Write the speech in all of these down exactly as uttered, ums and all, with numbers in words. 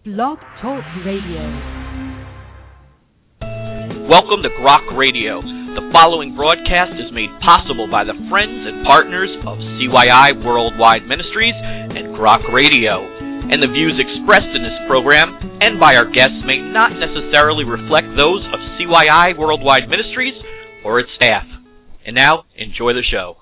Blog Talk Radio. Welcome to Grok Radio. The following broadcast is made possible by the friends and partners of C Y I Worldwide Ministries and Grok Radio. And the views expressed in this program and by our guests may not necessarily reflect those of C Y I Worldwide Ministries or its staff. And now, enjoy the show.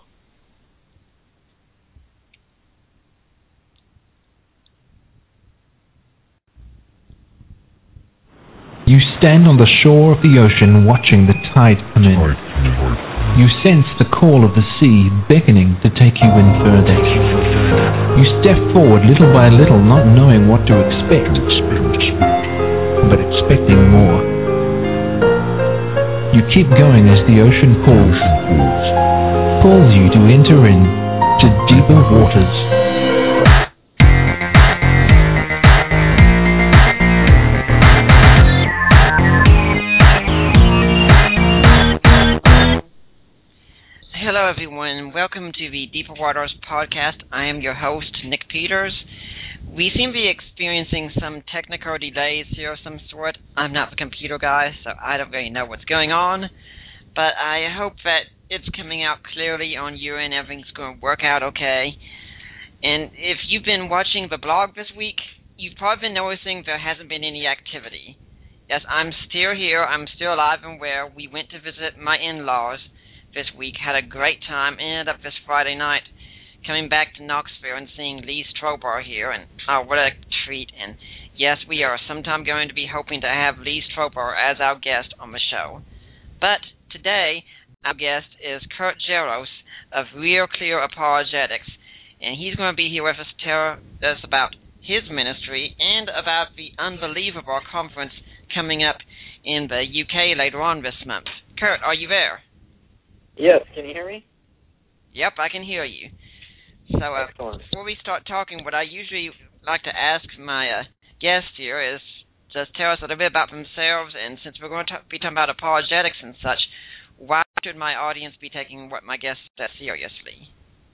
You stand on the shore of the ocean watching the tide come in. You sense the call of the sea beckoning to take you in further. You step forward little by little, not knowing what to expect, but expecting more. You keep going as the ocean pulls, pulls you to enter in to deeper waters. Hello everyone, welcome to the Deeper Waters podcast. I am your host, Nick Peters. We seem to be experiencing some technical delays here of some sort. I'm not the computer guy, so I don't really know what's going on, but I hope that it's coming out clearly on your end, everything's going to work out okay. And if you've been watching the blog this week, you've probably been noticing there hasn't been any activity. Yes, I'm still here, I'm still alive and well. We went to visit my in-laws this week, had a great time, ended up this Friday night coming back to Knoxville and seeing Lee Strobar here, and oh, what a treat. And yes, we are sometime going to be hoping to have Lee Strobar as our guest on the show. But today, our guest is Kurt Jaros of Real Clear Apologetics, and he's going to be here with us to tell us about his ministry and about the Unbelievable conference coming up in the U K later on this month. Kurt, are you there? Yes, can you hear me? Yep, I can hear you. So uh, before we start talking, what I usually like to ask my uh, guest here is just tell us a little bit about themselves, and since we're going to be talking about apologetics and such, why should my audience be taking what my guest says seriously?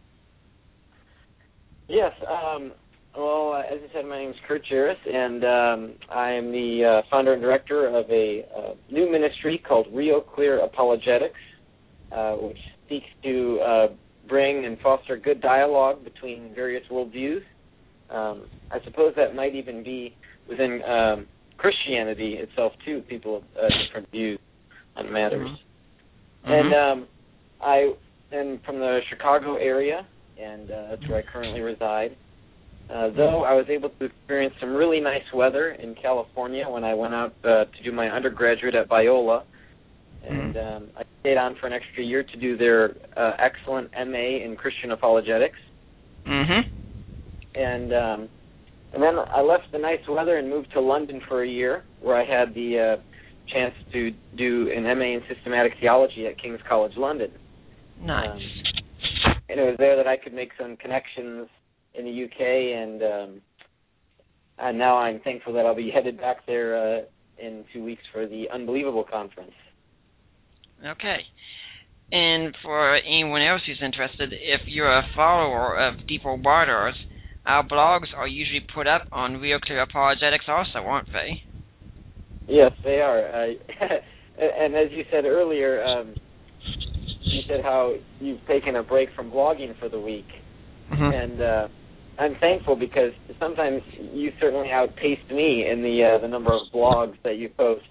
Yes, um, well, uh, as I said, my name is Kurt Jaros, and um, I am the uh, founder and director of a uh, new ministry called Real Clear Apologetics. Uh, which seeks to uh, bring and foster good dialogue between various worldviews. Um, I suppose that might even be within um, Christianity itself, too, people of uh, different views on matters. Mm-hmm. And um, I am from the Chicago area, and uh, that's where I currently reside. Uh, though I was able to experience some really nice weather in California when I went out uh, to do my undergraduate at Biola, and um, I stayed on for an extra year to do their uh, excellent M A in Christian apologetics. Mm-hmm. And um, and then I left the nice weather and moved to London for a year, where I had the uh, chance to do an M A in systematic theology at King's College London. Nice. Um, and it was there that I could make some connections in the U K, and um, and now I'm thankful that I'll be headed back there uh, in two weeks for the Unbelievable conference. Okay. And for anyone else who's interested, if you're a follower of Deeper Waters, our blogs are usually put up on Real Clear Apologetics also, aren't they? Yes, they are. Uh, and as you said earlier, um, you said how you've taken a break from blogging for the week. Mm-hmm. And uh, I'm thankful because sometimes you certainly outpaced me in the uh, the number of blogs that you post.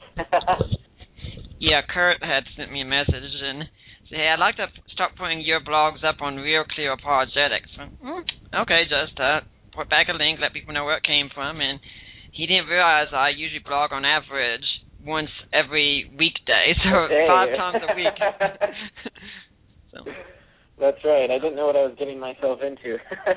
Yeah, Kurt had sent me a message and said, hey, I'd like to start putting your blogs up on Real Clear Apologetics. Mm, okay, just uh, put back a link, let people know where it came from. And he didn't realize I usually blog on average once every weekday, so okay. five times a week. So. That's right. I didn't know what I was getting myself into.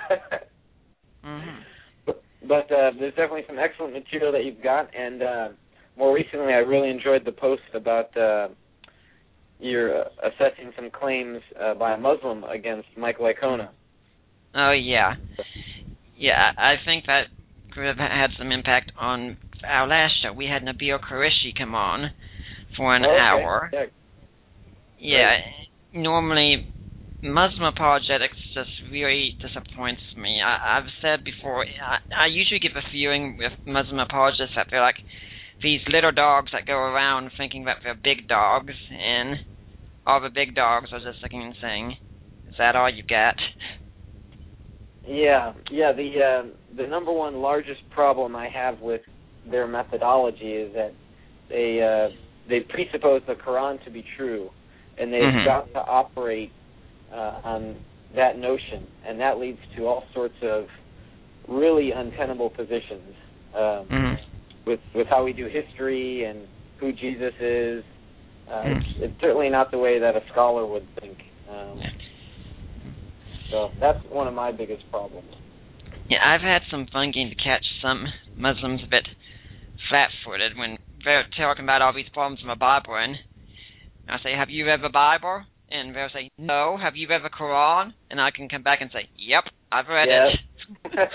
mm-hmm. But, but uh, there's definitely some excellent material that you've got, and uh, more recently, I really enjoyed the post about uh, your uh, assessing some claims uh, by a Muslim against Michael Icona. Oh, yeah. Yeah, I think that could have had some impact on our last show. We had Nabil Qureshi come on for an oh, okay. hour. Yeah, yeah normally Muslim apologetics just really disappoints me. I, I've said before, I, I usually get the feeling with Muslim apologists that they're like these little dogs that go around thinking that they're big dogs, and all the big dogs are just looking and saying, "Is that all you got?" Yeah, yeah. The uh, the number one largest problem I have with their methodology is that they uh, they presuppose the Quran to be true, and they've mm-hmm. got to operate uh, on that notion, and that leads to all sorts of really untenable positions um, mm-hmm. with with how we do history and who Jesus is. Uh, mm-hmm. it's, it's certainly not the way that a scholar would think. Um, So that's one of my biggest problems. Yeah, I've had some fun getting to catch some Muslims a bit flat-footed when they're talking about all these problems in the Bible, and I say, "Have you read the Bible?" And they'll say, "No." "Have you read the Quran?" And I can come back and say, "Yep, I've read yep. it."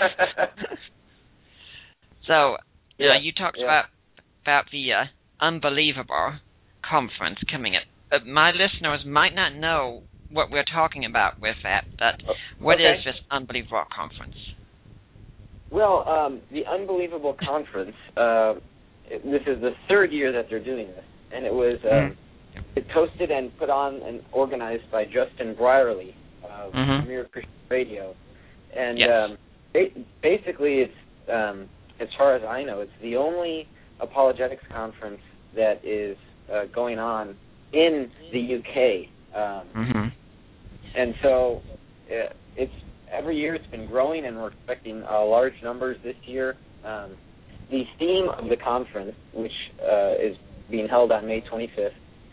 So, you yeah. know, you talked yeah. about about the uh, Unbelievable conference coming up. Uh, my listeners might not know what we're talking about with that, but what okay. is this Unbelievable conference? Well, um, the Unbelievable conference, uh, this is the third year that they're doing this, and it was um, mm-hmm. it's hosted and put on and organized by Justin Brierley of mm-hmm. Mere Christian Radio. And yes. um, ba- basically, it's um, as far as I know, it's the only apologetics conference that is uh, going on in the U K. Um, mm-hmm. And so uh, it's every year it's been growing, and we're expecting uh, large numbers this year. Um, the theme of the conference, which uh, is being held on May twenty-fifth,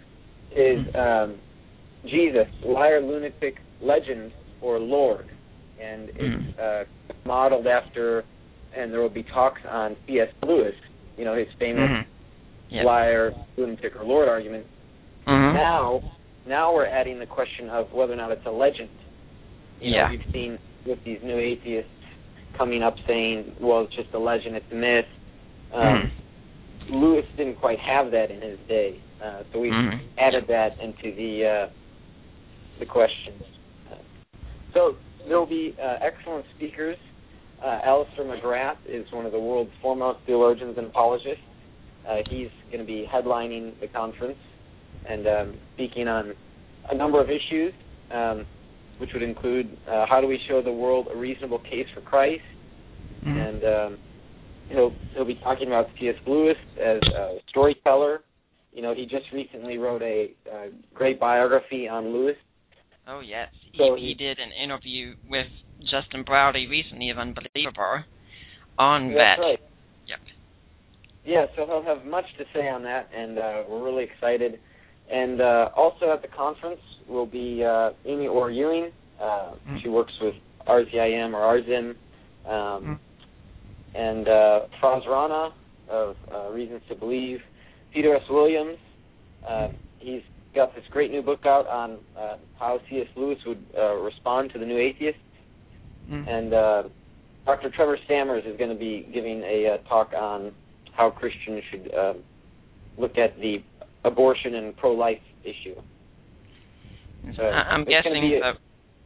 is um, Jesus, liar, lunatic, legend, or Lord. And it's uh, modeled after, and there will be talks on C S Lewis, you know, his famous mm-hmm. yep. liar, lunatic, or Lord argument. Mm-hmm. Now, now we're adding the question of whether or not it's a legend. You know, yeah. we've seen with these new atheists coming up saying, well, it's just a legend, it's a myth. Um, mm-hmm. Lewis didn't quite have that in his day, uh, so we've mm-hmm. added that into the uh, the questions. Uh, so there will be uh, excellent speakers. Uh, Alistair McGrath is one of the world's foremost theologians and apologists. Uh, he's going to be headlining the conference and um, speaking on a number of issues, um, which would include uh, how do we show the world a reasonable case for Christ, mm-hmm. and um, he'll he'll be talking about C S Lewis as a storyteller. You know, he just recently wrote a uh, great biography on Lewis. Oh yes, so he, he did an interview with Justin Brierley recently of Unbelievable on that's that. Right. Yep. Yeah, so he'll have much to say on that, and uh, we're really excited. And uh, also at the conference will be uh, Amy Orr Ewing. Uh, mm. She works with R Z I M or R Z I M. Um, mm. And uh, Franz Rana of uh, Reasons to Believe. Peter S. Williams. Uh, he's got this great new book out on uh, how C S Lewis would uh, respond to the new atheists. Mm. And uh, Doctor Trevor Stammers is going to be giving a uh, talk on how Christians should uh, look at the abortion and pro-life issue. So I'm guessing. A... Uh,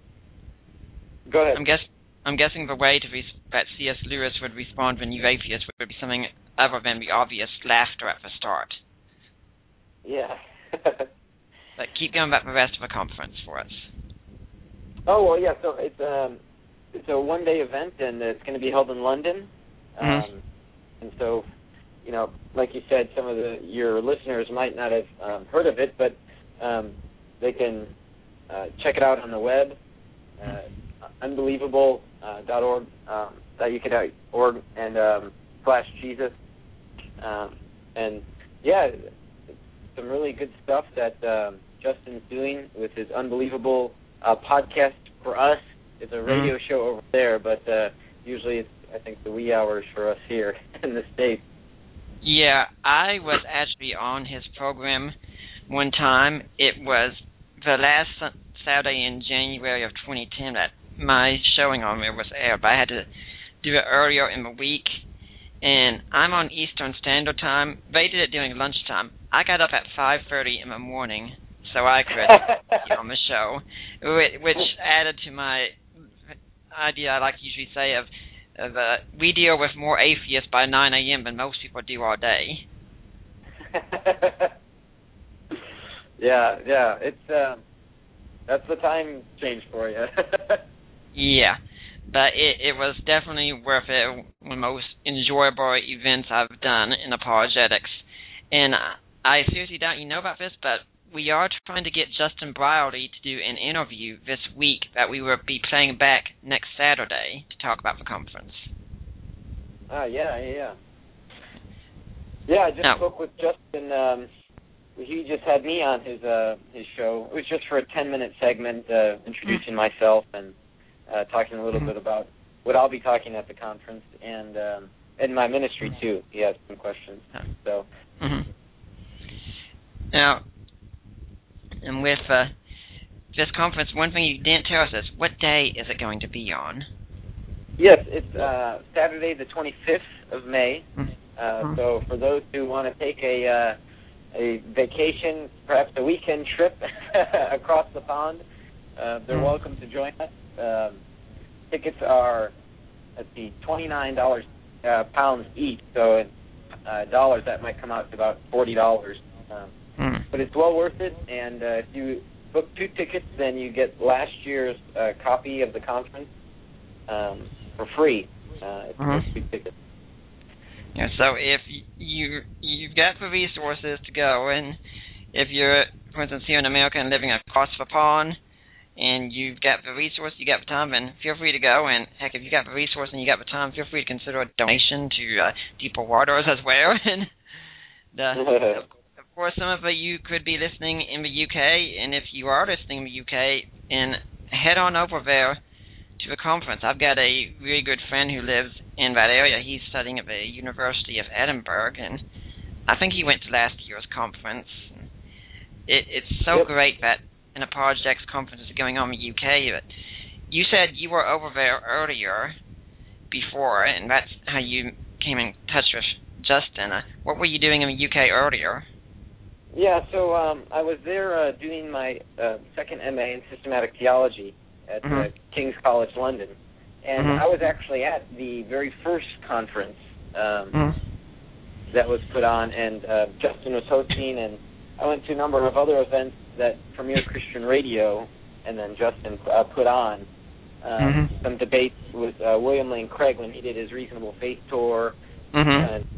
Go ahead. I'm guess. I'm guessing the way to res- that C S Lewis would respond when you atheists would be something other than the obvious laughter at the start. Yeah. But keep going back the rest of the conference for us. Oh well, yeah. So it's um, it's a one-day event, and it's going to be held in London. Mm-hmm. Um, and so, you know, like you said, some of the your listeners might not have um, heard of it, but um, they can uh, check it out on the web, uh, unbelievable dot org, um, that you could org and um, slash Jesus, um, and yeah, some really good stuff that um, Justin's doing with his Unbelievable uh, podcast for us. It's a radio mm-hmm. show over there, but uh, usually it's I think the wee hours for us here in the States. Yeah, I was actually on his program one time. It was the last Saturday in January of twenty ten that my showing on there was aired, but I had to do it earlier in the week. And I'm on Eastern Standard Time. They did it during lunchtime. I got up at five thirty in the morning, so I could be on the show, which added to my idea I like to usually say of, of uh, we deal with more atheists by nine a.m. than most people do all day. yeah, yeah, it's uh, that's the time change for you. Yeah, but it, it was definitely worth it. One of the most enjoyable events I've done in apologetics. And I seriously doubt you know about this, but we are trying to get Justin Brierly to do an interview this week that we will be playing back next Saturday to talk about the conference. Ah, uh, yeah, yeah, yeah. Yeah, I just now, spoke with Justin. Um, he just had me on his uh, his show. It was just for a ten-minute segment, uh, introducing myself and uh, talking a little mm-hmm. bit about what I'll be talking at the conference and um, and my ministry too. He has some questions. So. Mm-hmm. Now, and with uh, this conference, one thing you didn't tell us is what day is it going to be on? Yes, it's uh, Saturday the twenty-fifth of May. Mm-hmm. Uh, so for those who want to take a uh, a vacation, perhaps a weekend trip across the pond, uh, they're mm-hmm. welcome to join us. Um, tickets are, let's see, twenty-nine dollars uh, pounds each. So in uh, dollars, that might come out to about forty dollars. Um, mm-hmm. But it's well worth it. And uh, if you book two tickets, then you get last year's uh, copy of the conference um, for free. Uh, if you book two tickets. Yeah, so if you you've got the resources to go, and if you're, for instance, here in America and living across the pond, and you've got the resource, you got the time, then feel free to go. And heck, if you got the resource and you got the time, feel free to consider a donation to uh, Deeper Waters as well. And the, of course, some of you could be listening in the U K, and if you are listening in the U K, and head on over there to the conference. I've got a really good friend who lives in that area. He's studying at the University of Edinburgh, and I think he went to last year's conference. It, it's so yep. great that an apologetics conference is going on in the U K. But you said you were over there earlier before, and that's how you came in touch with Justin. Uh, what were you doing in the U K earlier? Yeah, so um, I was there uh, doing my uh, second M A in systematic theology at mm-hmm. uh, King's College London. And mm-hmm. I was actually at the very first conference um, mm-hmm. that was put on, and uh, Justin was hosting, and I went to a number of other events that Premier Christian Radio and then Justin uh, put on. Um, mm-hmm. Some debates with uh, William Lane Craig when he did his Reasonable Faith tour. Mm-hmm. And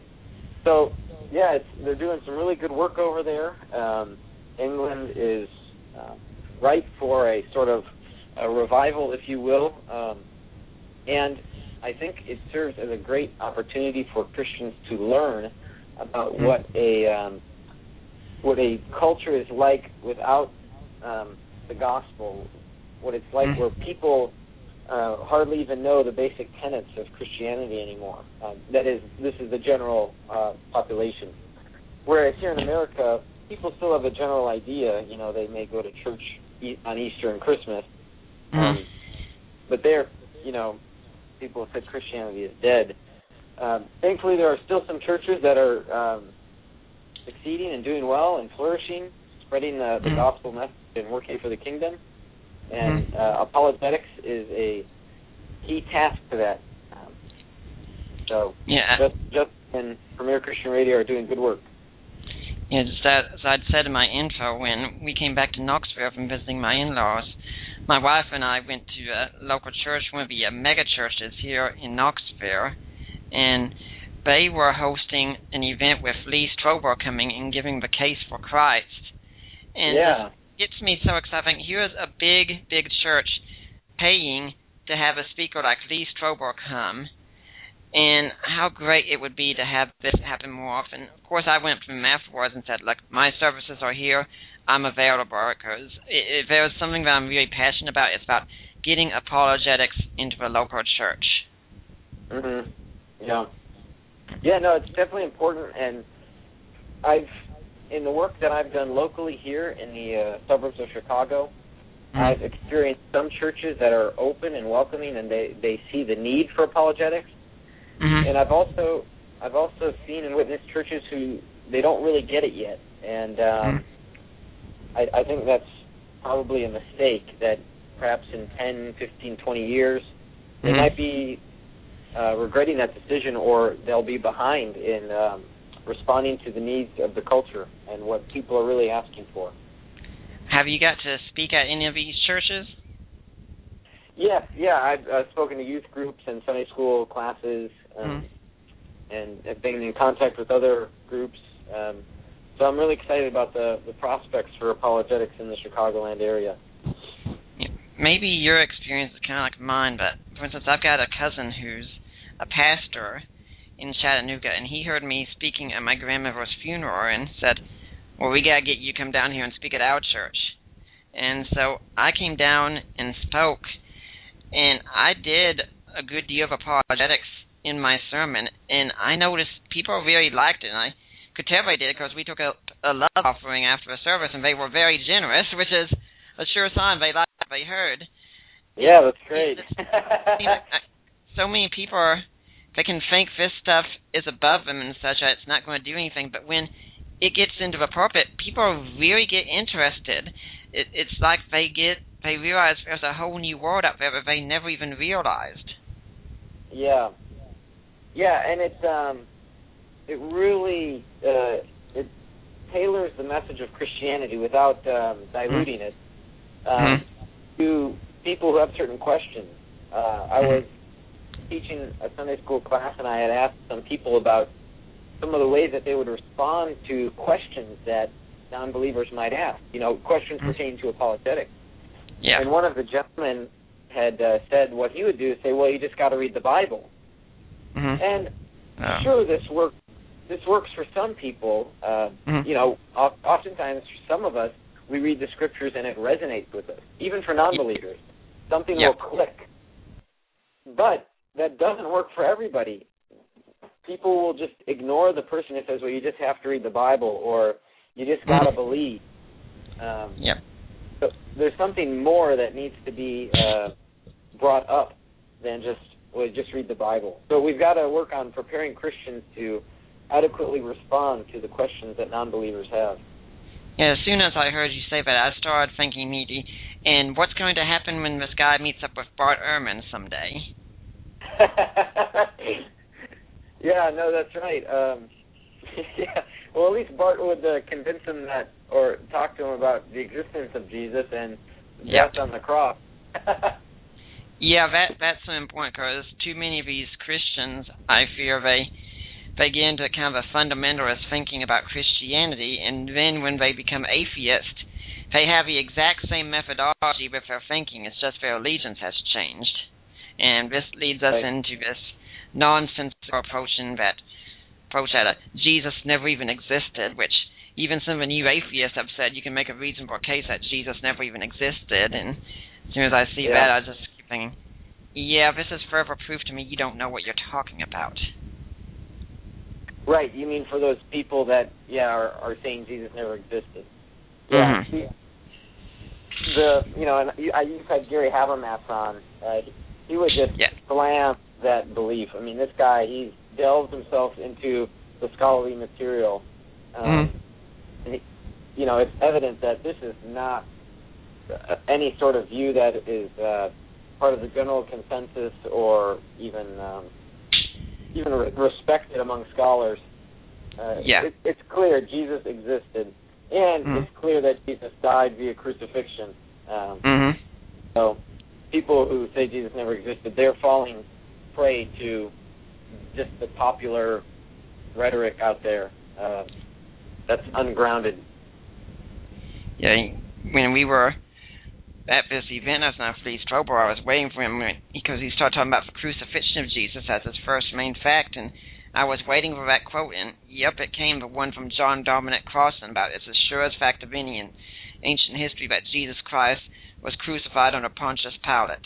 so, yeah, it's, they're doing some really good work over there. Um, England is uh, ripe for a sort of a revival, if you will. Um, and I think it serves as a great opportunity for Christians to learn about mm-hmm. what a um, what a culture is like without um, the gospel, what it's like mm-hmm. where people uh, hardly even know the basic tenets of Christianity anymore. Uh, that is, this is the general uh, population. Whereas here in America, people still have a general idea. You know, they may go to church on Easter and Christmas. Mm-hmm. Um, but there, you know, people have said Christianity is dead. Um, thankfully, there are still some churches that are um, succeeding and doing well and flourishing, spreading the, the mm-hmm. gospel message and working for the kingdom. And mm-hmm. uh, apologetics is a key task to that. Um, so, yeah. just, just and Premier Christian Radio are doing good work. Yeah, just as I'd said in my intro, when we came back to Knoxville from visiting my in-laws, my wife and I went to a local church, one of the uh, mega churches here in Knoxville, and they were hosting an event with Lee Strobel coming and giving the case for Christ. And yeah. it gets me so excited. Here's a big, big church paying to have a speaker like Lee Strobel come, and how great it would be to have this happen more often. Of course, I went to him afterwards and said, look, my services are here. I'm available, because if there's something that I'm really passionate about, it's about getting apologetics into a local church. Mm-hmm. Yeah. Yeah, no, it's definitely important, and I've, in the work that I've done locally here in the uh, suburbs of Chicago, mm-hmm. I've experienced some churches that are open and welcoming, and they, they see the need for apologetics. Mm-hmm. And I've also I've also seen and witnessed churches who they don't really get it yet, and um, mm-hmm. I, I think that's probably a mistake, that perhaps in ten, fifteen, twenty years, they mm-hmm. might be uh, regretting that decision, or they'll be behind in um, responding to the needs of the culture and what people are really asking for. Have you got to speak at any of these churches? Yeah, yeah. I've uh, spoken to youth groups and Sunday school classes, um, mm-hmm. and have been in contact with other groups. Um, so I'm really excited about the, the prospects for apologetics in the Chicagoland area. Yeah, maybe your experience is kind of like mine, but for instance, I've got a cousin who's a pastor in Chattanooga, and he heard me speaking at my grandmother's funeral and said, well, we got to get you to come down here and speak at our church. And so I came down and spoke, and I did a good deal of apologetics in my sermon, and I noticed people really liked it, and I could tell they did because we took a, a love offering after the service, and they were very generous, which is a sure sign they liked what they heard. Yeah, that's great. So many people are, they can think this stuff is above them and such, that it's not going to do anything, but when it gets into the pulpit, people really get interested. It, it's like they get, they realize there's a whole new world out there that they never even realized. Yeah, yeah, and it's um, it really uh, it tailors the message of Christianity without um, diluting mm-hmm. it um, mm-hmm. to people who have certain questions. Uh, I was teaching a Sunday school class, and I had asked some people about some of the ways that they would respond to questions that non-believers might ask, you know, questions mm-hmm. pertaining to apologetics. Yeah. And one of the gentlemen had uh, said what he would do is say, well, you just got to read the Bible. Mm-hmm. And oh. sure, this work, this works for some people. Uh, mm-hmm. You know, oftentimes for some of us, we read the Scriptures and it resonates with us. Even for non-believers, something yep. will click. But that doesn't work for everybody. People will just ignore the person who says, well, you just have to read the Bible, or you just got to mm-hmm. believe. Um, yeah. So there's something more that needs to be uh, brought up than just, well, just read the Bible. So we've got to work on preparing Christians to adequately respond to the questions that non-believers have. Yeah, as soon as I heard you say that, I started thinking, Needy, and what's going to happen when this guy meets up with Bart Ehrman someday? Yeah, no, that's right. Um, yeah, well, at least Bart would uh, convince him that, or talk to him about the existence of Jesus and yep. death on the cross. Yeah, that that's so important, because too many of these Christians, I fear, they they get into kind of a fundamentalist thinking about Christianity, and then when they become atheists, they have the exact same methodology with their thinking. It's just their allegiance has changed. And this leads us right. into this nonsensical approach in that approach that uh, Jesus never even existed, which even some of the new atheists have said you can make a reasonable case that Jesus never even existed. And as soon as I see yeah. that, I just keep thinking, yeah, this is further proof to me you don't know what you're talking about. Right, you mean for those people that, yeah, are, are saying Jesus never existed. Yeah. Mm-hmm. The, you know, and I used to have Gary Habermas on. Uh, he would just yeah. slam that belief. I mean, this guy, he delves himself into the scholarly material. Um, mm-hmm. and he, you know, it's evident that this is not uh, any sort of view that is uh, part of the general consensus or even um, even re- respected among scholars. Uh, yeah. it, it's clear Jesus existed, and mm-hmm. it's clear that Jesus died via crucifixion. Um, mm-hmm. So people who say Jesus never existed, they're falling prey to just the popular rhetoric out there. Uh, that's ungrounded. Yeah, when we were at this event, I was not Fleet Strobel, I was waiting for him because he started talking about the crucifixion of Jesus as his first main fact, and I was waiting for that quote, and yep, it came, the one from John Dominic Crossan about it's as sure as fact of any in ancient history that Jesus Christ was crucified under Pontius Pilate.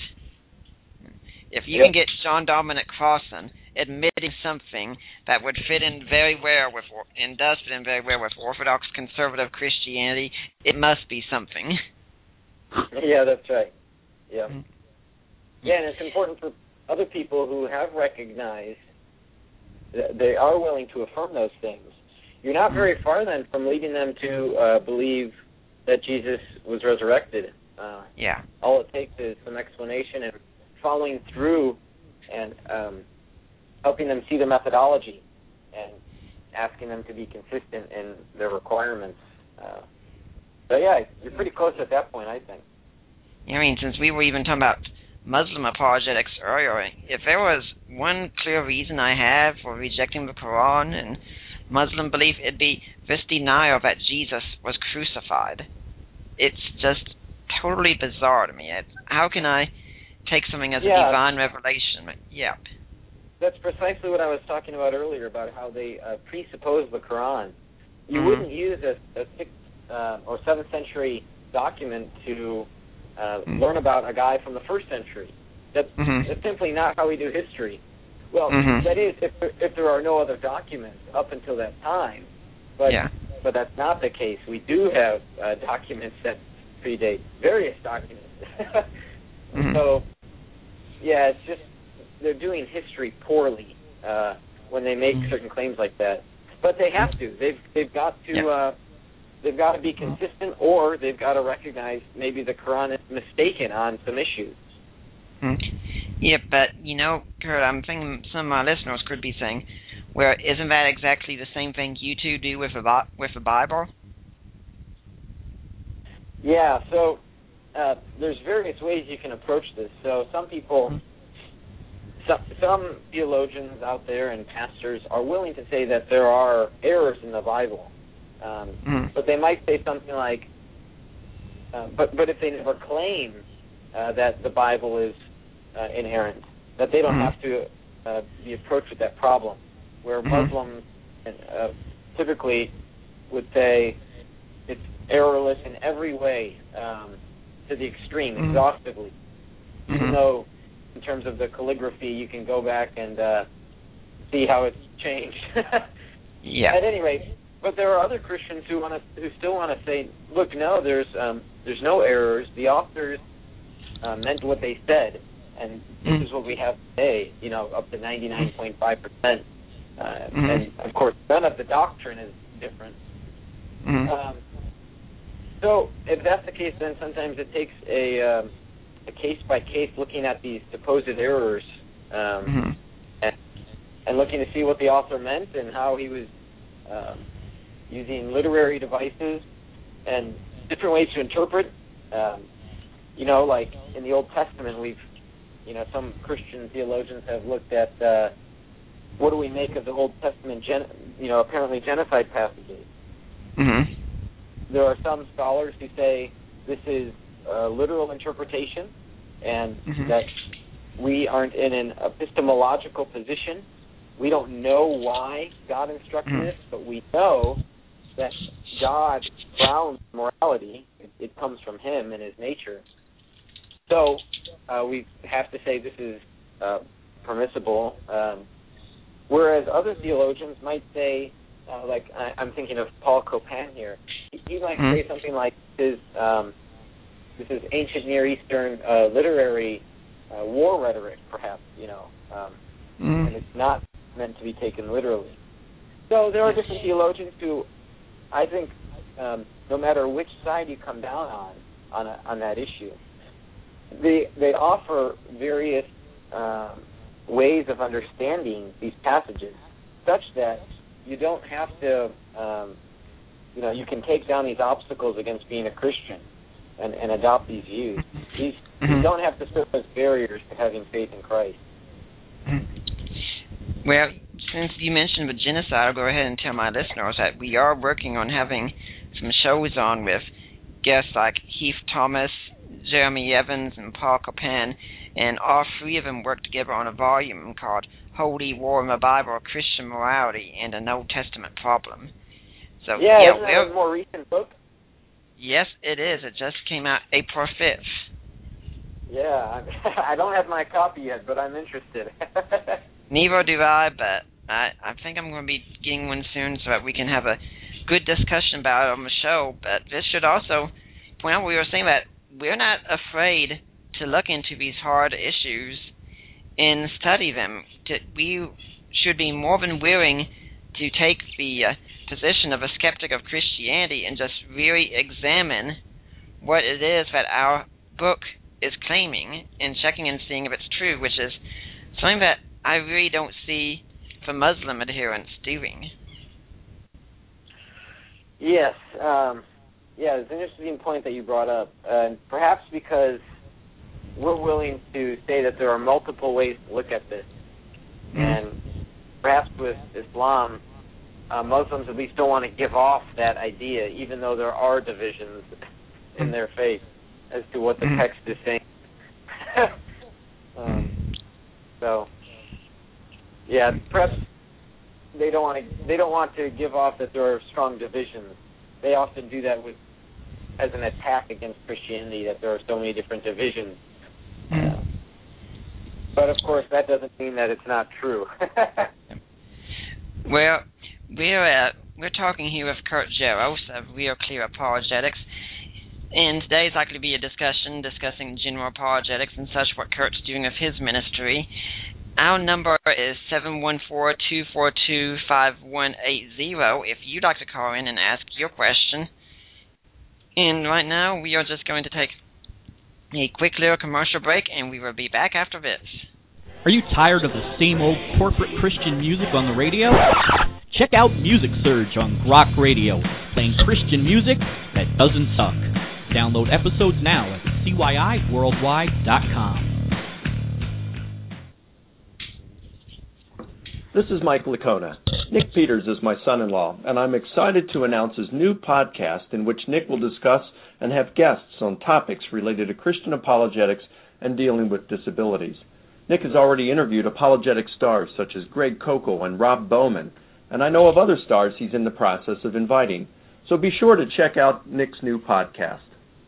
If you yep. can get John Dominic Crossan admitting something that would fit in very well with, and does fit in very well with Orthodox conservative Christianity, it must be something. Yeah, that's right. Yeah. Mm-hmm. Yeah, and it's important for other people who have recognized that they are willing to affirm those things. You're not very far then from leading them to uh, believe that Jesus was resurrected. Uh, yeah. All it takes is some explanation and following through and um, helping them see the methodology and asking them to be consistent in their requirements. Uh, so, yeah, you're pretty close at that point, I think. I mean, since we were even talking about Muslim apologetics earlier, if there was one clear reason I have for rejecting the Quran and Muslim belief, it'd be this denial that Jesus was crucified. It's just totally bizarre to me. It, how can I take something as yeah, a divine revelation? Yeah. That's precisely what I was talking about earlier, about how they uh, presuppose the Quran. You mm-hmm. wouldn't use a, a sixth uh, or seventh century document to uh, mm-hmm. learn about a guy from the first century. That's, mm-hmm. that's simply not how we do history. Well, mm-hmm. that is, if there, if there are no other documents up until that time. But yeah. but that's not the case. We do have uh, documents that predate various documents. mm-hmm. So, yeah, it's just they're doing history poorly uh, when they make mm-hmm. certain claims like that. But they have to. They've they've got to yeah. uh, they've got to be consistent, or they've got to recognize maybe the Quran is mistaken on some issues. Mm-hmm. Yeah, but you know, Kurt, I'm thinking some of my listeners could be saying, "Well, isn't that exactly the same thing you two do with the with the Bible?" Yeah. So uh, there's various ways you can approach this. So some people. Mm-hmm. Some, some theologians out there and pastors are willing to say that there are errors in the Bible, um, mm-hmm. but they might say something like, uh, "But but if they never claim uh, that the Bible is uh, inerrant, that they don't mm-hmm. have to uh, be approached with that problem." Where mm-hmm. Muslims uh, typically would say it's errorless in every way, um, to the extreme, mm-hmm. exhaustively, mm-hmm. even though. In terms of the calligraphy, you can go back and uh, see how it's changed. yeah. At any rate, but there are other Christians who want to, who still want to say, "Look, no, there's um, there's no errors. The authors uh, meant what they said, and this mm. is what we have today. You know, up to ninety-nine point five percent. And of course, none of the doctrine is different. Mm. Um, so, if that's the case, then sometimes it takes a um, a case-by-case looking at these supposed errors um, mm-hmm. and, and looking to see what the author meant and how he was um, using literary devices and different ways to interpret. Um, you know, like in the Old Testament, we've, you know, some Christian theologians have looked at uh, what do we make of the Old Testament, gen- you know, apparently genocide passages. Mm-hmm. There are some scholars who say this is Uh, literal interpretation, and mm-hmm. that we aren't in an epistemological position. We don't know why God instructed mm-hmm. this, but we know that God grounds morality. It, it comes from Him and His nature. So uh, we have to say this is uh, permissible. Um, whereas other theologians might say, uh, like I, I'm thinking of Paul Copan here, he, he might mm-hmm. say something like his. Um, This is ancient Near Eastern uh, literary uh, war rhetoric, perhaps, you know, um, mm. and it's not meant to be taken literally. So there are different theologians who, I think, um, no matter which side you come down on on, a, on that issue, they they offer various um, ways of understanding these passages, such that you don't have to, um, you know, you can take down these obstacles against being a Christian. And, and adopt these views. These mm-hmm. you don't have to serve as barriers to having faith in Christ. Well, since you mentioned the genocide, I'll go ahead and tell my listeners that we are working on having some shows on with guests like Heath Thomas, Jeremy Evans, and Paul Copan, and all three of them work together on a volume called Holy War in the Bible, Christian Morality, and an Old Testament Problem. So yeah, yeah, isn't that a more recent book? Yes, it is. It just came out April fifth. Yeah, I don't have my copy yet, but I'm interested. Neither do I, but I, I think I'm going to be getting one soon so that we can have a good discussion about it on the show. But this should also point out, we were saying that we're not afraid to look into these hard issues and study them. We should be more than willing to take the uh, position of a skeptic of Christianity and just really examine what it is that our book is claiming and checking and seeing if it's true, which is something that I really don't see the Muslim adherents doing. Yes, um, yeah, it's an interesting point that you brought up, uh, perhaps because we're willing to say that there are multiple ways to look at this, mm. and perhaps with Islam, uh, Muslims at least don't want to give off that idea, even though there are divisions in their faith as to what the mm. text is saying. um, so, yeah, perhaps they don't want to. They don't want to give off that there are strong divisions. They often do that with as an attack against Christianity, that there are so many different divisions. Mm. Uh, but of course, that doesn't mean that it's not true. Well, we're uh, we're talking here with Kurt Jaros of Real Clear Apologetics, and today is likely to be a discussion discussing general apologetics and such, what Kurt's doing with his ministry. Our number is seven one four, two four two, five one eight zero if you'd like to call in and ask your question. And right now, we are just going to take a quick little commercial break, and we will be back after this. Are you tired of the same old corporate Christian music on the radio? Check out Music Surge on Grok Radio, playing Christian music that doesn't suck. Download episodes now at C Y I worldwide dot com. This is Mike Licona. Nick Peters is my son-in-law, and I'm excited to announce his new podcast in which Nick will discuss and have guests on topics related to Christian apologetics and dealing with disabilities. Nick has already interviewed apologetic stars such as Greg Koukl and Rob Bowman, and I know of other stars he's in the process of inviting. So be sure to check out Nick's new podcast.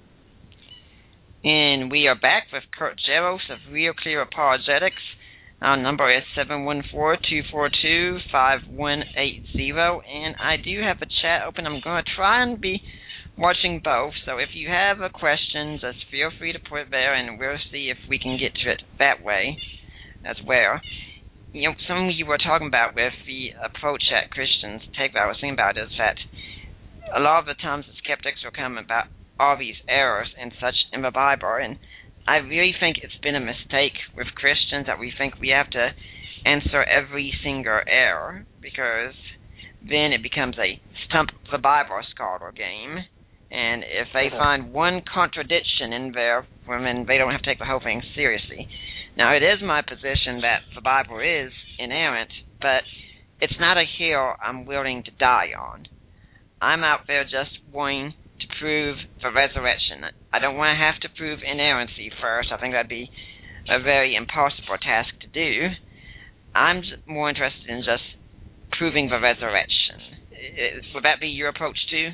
And we are back with Kurt Jaros of Real Clear Apologetics. Our number is seven one four, two four two, five one eight zero, and I do have a chat open. I'm going to try and be watching both, so if you have a question, just feel free to put it there, and we'll see if we can get to it that way as well. You know, something you were talking about with the approach that Christians take that I was thinking about is that a lot of the times the skeptics will come about all these errors and such in the Bible, and I really think it's been a mistake with Christians that we think we have to answer every single error, because then it becomes a stump the Bible scholar game, and if they find one contradiction in there, well, then they don't have to take the whole thing seriously. Now, it is my position that the Bible is inerrant, but it's not a hill I'm willing to die on. I'm out there just wanting to prove the resurrection. I don't want to have to prove inerrancy first. I think that'd be a very impossible task to do. I'm more interested in just proving the resurrection. Would that be your approach too?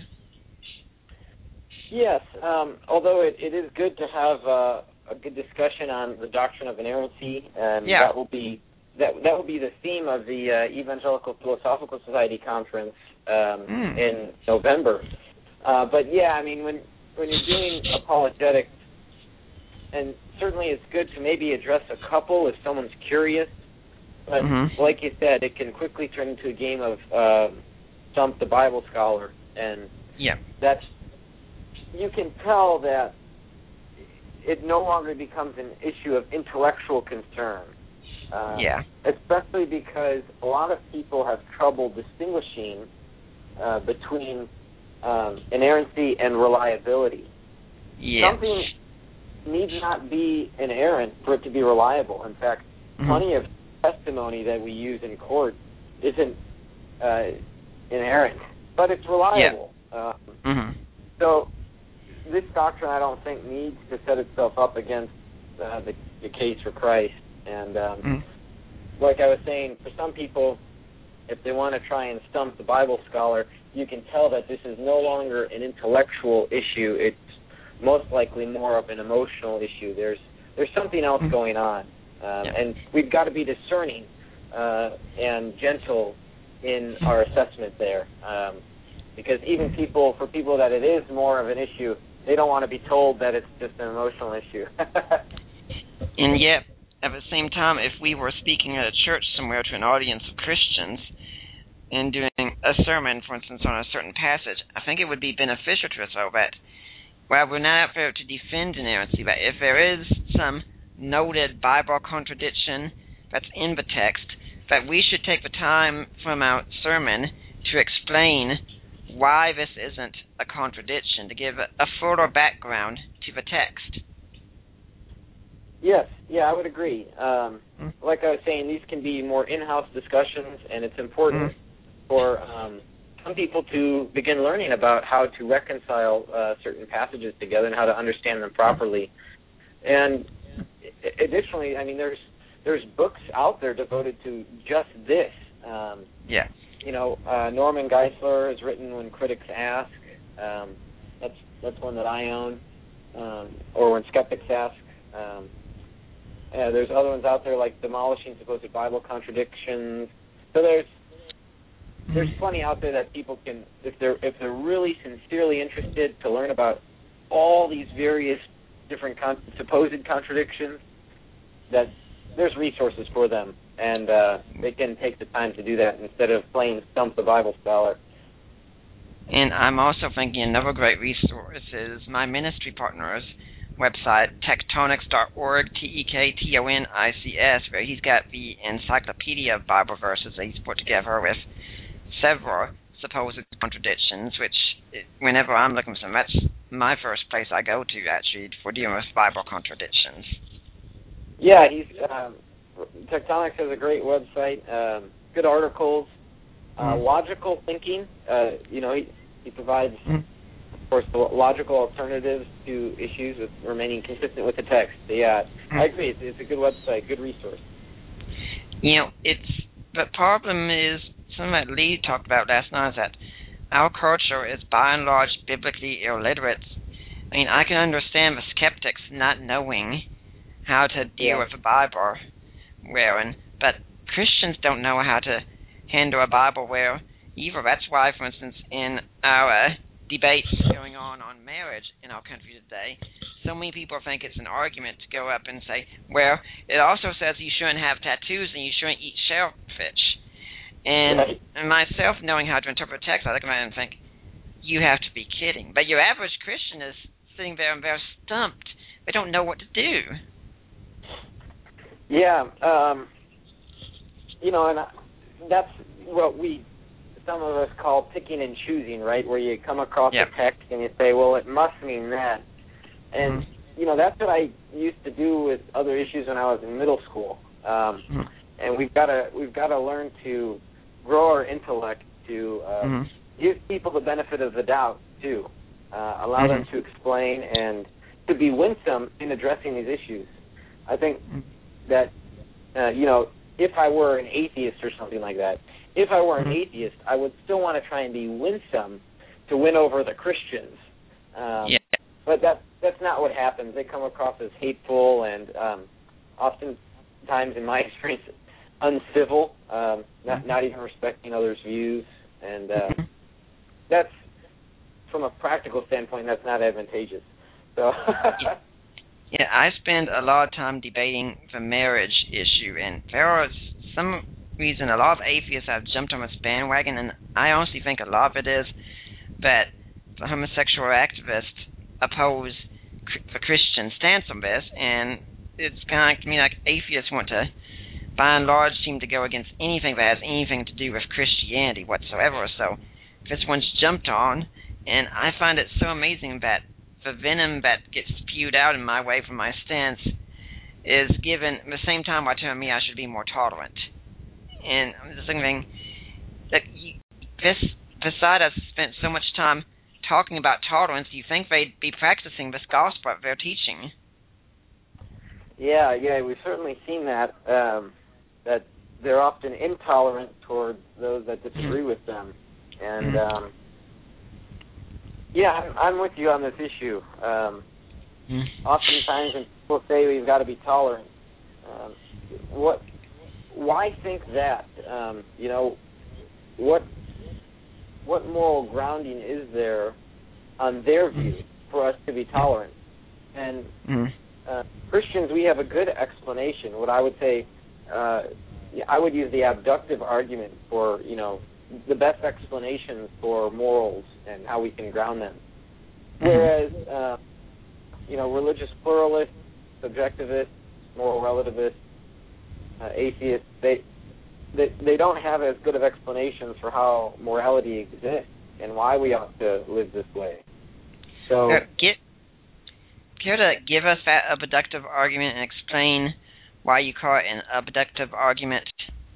Yes, um, although it, it is good to have uh, a good discussion on the doctrine of inerrancy, and yeah. that will be that that will be the theme of the uh, Evangelical Philosophical Society conference um, mm. in November. Uh, but yeah, I mean, when when you're doing apologetics, and certainly it's good to maybe address a couple if someone's curious. But mm-hmm. like you said, it can quickly turn into a game of uh, stump the Bible scholar, and yeah, that's you can tell that it no longer becomes an issue of intellectual concern. Uh, yeah, especially because a lot of people have trouble distinguishing uh, between um, inerrancy and reliability. Yeah. Something needs not be inerrant for it to be reliable. In fact, mm-hmm. plenty of testimony that we use in court isn't uh, inerrant, but it's reliable. Yeah. Um, mm-hmm. So this doctrine, I don't think, needs to set itself up against uh, the, the case for Christ. And um, mm-hmm. like I was saying, for some people, if they want to try and stump the Bible scholar, you can tell that this is no longer an intellectual issue. It's most likely more of an emotional issue. There's there's something else mm-hmm. going on. Um, yeah. And we've got to be discerning uh, and gentle in our assessment there. Um, because even people, for people that it is more of an issue, they don't want to be told that it's just an emotional issue. And yet, at the same time, if we were speaking at a church somewhere to an audience of Christians, in doing a sermon, for instance, on a certain passage, I think it would be beneficial to us all that, well, we're not out there to defend inerrancy, but if there is some noted Bible contradiction that's in the text, that we should take the time from our sermon to explain why this isn't a contradiction, to give a, a further background to the text. Yes, yeah, I would agree. Um, mm. Like I was saying, these can be more in-house discussions, and it's important mm. for um, some people to begin learning about how to reconcile uh, certain passages together and how to understand them properly. And additionally, I mean, there's there's books out there devoted to just this. Um, yeah. You know, uh, Norman Geisler has written When Critics Ask. Um, that's that's one that I own. Um, or When Skeptics Ask. Um, yeah, there's other ones out there like Demolishing Supposed Bible Contradictions. So there's there's plenty out there that people can, if they're if they're really sincerely interested to learn about all these various different con- supposed contradictions, that there's resources for them, and uh, they can take the time to do that instead of playing Stump the Bible Scholar. And I'm also thinking another great resource is my ministry partner's website, tektonics dot org, T E K T O N I C S, where he's got the encyclopedia of Bible verses that he's put together with several supposed contradictions, which, whenever I'm looking for some, that's my first place I go to, actually, for dealing with Bible contradictions. Yeah, he's um, Tektonics has a great website, um, good articles, uh, mm. logical thinking. Uh, you know, he, he provides, mm. of course, the logical alternatives to issues with remaining consistent with the text. So, yeah, mm. I agree. It's, it's a good website, good resource. You know, it's the problem is something that Lee talked about last night is that our culture is by and large biblically illiterate. I mean, I can understand the skeptics not knowing how to deal yeah. with the Bible, wherein, but Christians don't know how to handle a Bible where either. That's why, for instance, in our debates going on on marriage in our country today, so many people think it's an argument to go up and say, well, it also says you shouldn't have tattoos and you shouldn't eat shellfish. And, right. and myself, knowing how to interpret text, I look at it and think, you have to be kidding. But your average Christian is sitting there and they're stumped. They don't know what to do. Yeah, um, you know, and that's what we, some of us call picking and choosing, right? Where you come across yep. a text and you say, well, it must mean that. And, mm-hmm. you know, that's what I used to do with other issues when I was in middle school. Um, mm-hmm. And we've got to we've got to learn to grow our intellect to uh, mm-hmm. give people the benefit of the doubt, too. Uh, allow mm-hmm. them to explain and to be winsome in addressing these issues. I think that, uh, you know, if I were an atheist or something like that, if I were an mm-hmm. atheist, I would still want to try and be winsome to win over the Christians. Um, yeah. But that that's not what happens. They come across as hateful and um, oftentimes, in my experience, uncivil, um, not, mm-hmm. not even respecting others' views. And uh, mm-hmm. that's, from a practical standpoint, that's not advantageous. So yeah. yeah, I spend a lot of time debating the marriage issue, and there is some reason a lot of atheists have jumped on this bandwagon, and I honestly think a lot of it is that the homosexual activists oppose the Christian stance on this, and it's kind of like, to me, like atheists want to, by and large, seem to go against anything that has anything to do with Christianity whatsoever. So this one's jumped on, and I find it so amazing that the venom that gets spewed out in my way from my stance is given at the same time by telling me I should be more tolerant. And I'm just thinking that you, this, beside us spent so much time talking about tolerance, do you think they'd be practicing this gospel that they're teaching? Yeah, yeah, we've certainly seen that, um, that they're often intolerant toward those that disagree mm-hmm. with them. And, um, yeah, I'm, I'm with you on this issue. Um, mm-hmm. Oftentimes when people say we've got to be tolerant, um, what, why think that? Um, you know, what what moral grounding is there on their view for us to be tolerant? And mm-hmm. uh, Christians, we have a good explanation. What I would say, uh, I would use the abductive argument for, you know, the best explanations for morals and how we can ground them. Whereas, uh, you know, religious pluralists, subjectivists, moral relativists, uh, atheists, they, they they don't have as good of explanations for how morality exists and why we ought to live this way. So, uh, get, care to give us that abductive argument and explain why you call it an abductive argument?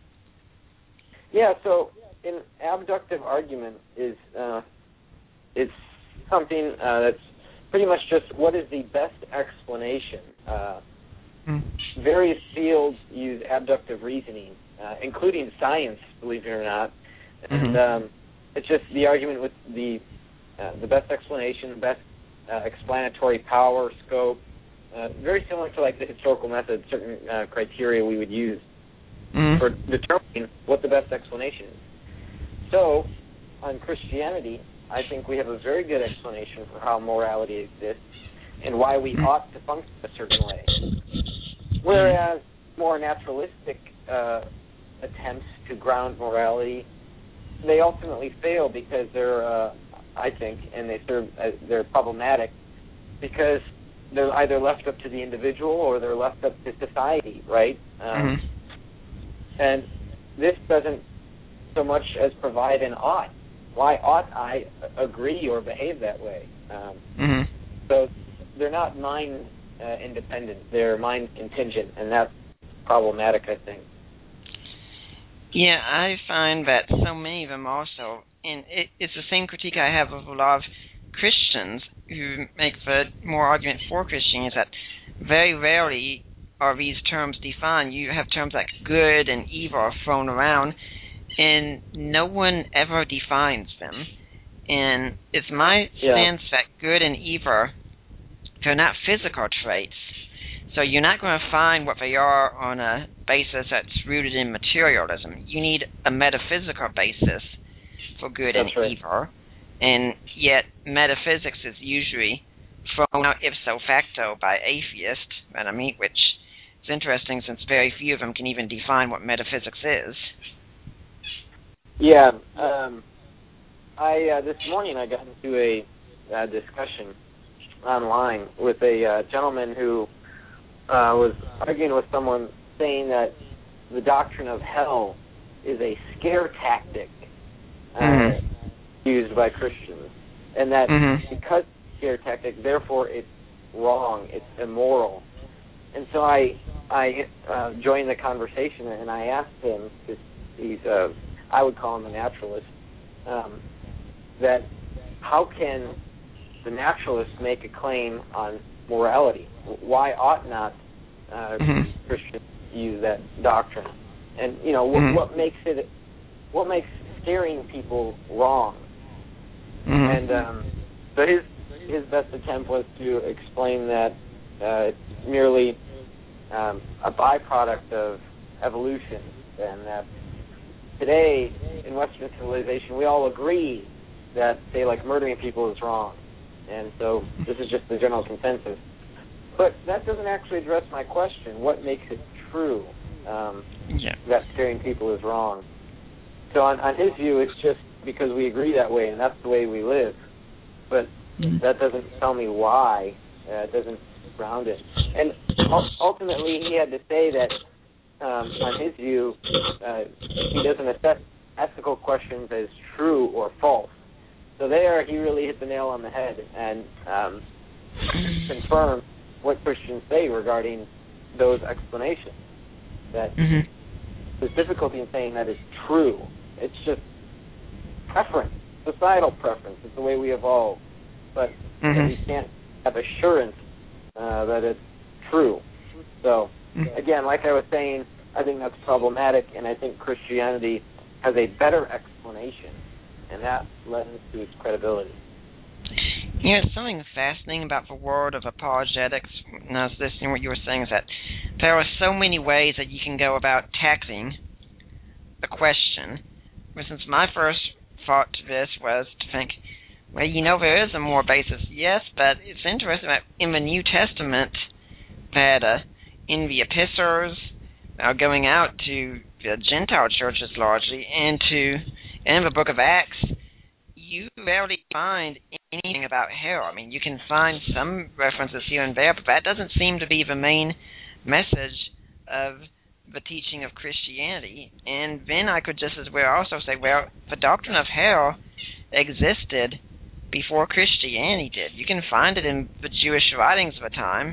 Yeah, so an abductive argument is uh, it's something uh, that's pretty much just what is the best explanation. Uh, mm. Various fields use abductive reasoning, uh, including science, believe it or not. Mm-hmm. And um, it's just the argument with the uh, the best explanation, the best uh, explanatory power, scope, uh, very similar to like the historical method, certain uh, criteria we would use mm-hmm. for determining what the best explanation is. So, on Christianity, I think we have a very good explanation for how morality exists and why we ought to function a certain way. Whereas more naturalistic uh, attempts to ground morality, they ultimately fail because they're, uh, I think, and they serve as, they're problematic because they're either left up to the individual or they're left up to society, right? Um, mm-hmm. And this doesn't so much as provide an ought. Why ought I agree or behave that way? Um, mm-hmm. So they're not mind uh, independent; they're mind contingent, and that's problematic, I think. Yeah, I find that so many of them also, and it, it's the same critique I have of a lot of Christians who make the more argument for Christianity, is that very rarely are these terms defined. You have terms like good and evil thrown around, and no one ever defines them. And it's my yeah. sense that good and evil, they're not physical traits. So you're not going to find what they are on a basis that's rooted in materialism. You need a metaphysical basis for good that's and right. evil. And yet metaphysics is usually thrown out ipso facto by atheists that I meet, which is interesting since very few of them can even define what metaphysics is. Yeah, um, I uh, this morning I got into a uh, discussion online with a uh, gentleman who uh, was arguing with someone saying that the doctrine of hell is a scare tactic uh, mm-hmm. used by Christians, and that mm-hmm. because it's a scare tactic, therefore it's wrong, it's immoral. And so I I uh, joined the conversation and I asked him, because he's uh, I would call him a naturalist, um, that how can the naturalist make a claim on morality? Why ought not uh, mm-hmm. Christians use that doctrine? And you know what, mm-hmm. what makes it, what makes scaring people wrong? Mm-hmm. And um, so his his best attempt was to explain that uh, it's merely um, a byproduct of evolution, and that today, in Western civilization, we all agree that, say, like murdering people is wrong. And so this is just the general consensus. But that doesn't actually address my question. What makes it true um, yeah. that scaring people is wrong? So on, on his view, it's just because we agree that way, and that's the way we live. But mm-hmm. that doesn't tell me why. Uh, it doesn't ground it. And ultimately, he had to say that Um, on his view, uh, he doesn't assess ethical questions as true or false. So there, he really hit the nail on the head and um, confirmed what Christians say regarding those explanations. That mm-hmm. there's difficulty in saying that is true. It's just preference, societal preference. It's the way we evolve. But mm-hmm. we can't have assurance uh, that it's true. So, again, like I was saying, I think that's problematic, and I think Christianity has a better explanation, and that lends to its credibility. You know, something fascinating about the world of apologetics, when I was listening to what you were saying, is that there are so many ways that you can go about tackling a question. For instance, my first thought to this was to think, well, you know, there is a more basis. Yes, but it's interesting that in the New Testament, that uh, in the epistles uh, going out to the Gentile churches largely, and to in the book of Acts, you rarely find anything about hell. I mean, you can find some references here and there, but that doesn't seem to be the main message of the teaching of Christianity. And then I could just as well also say, well, the doctrine of hell existed before Christianity did. You can find it in the Jewish writings of the time.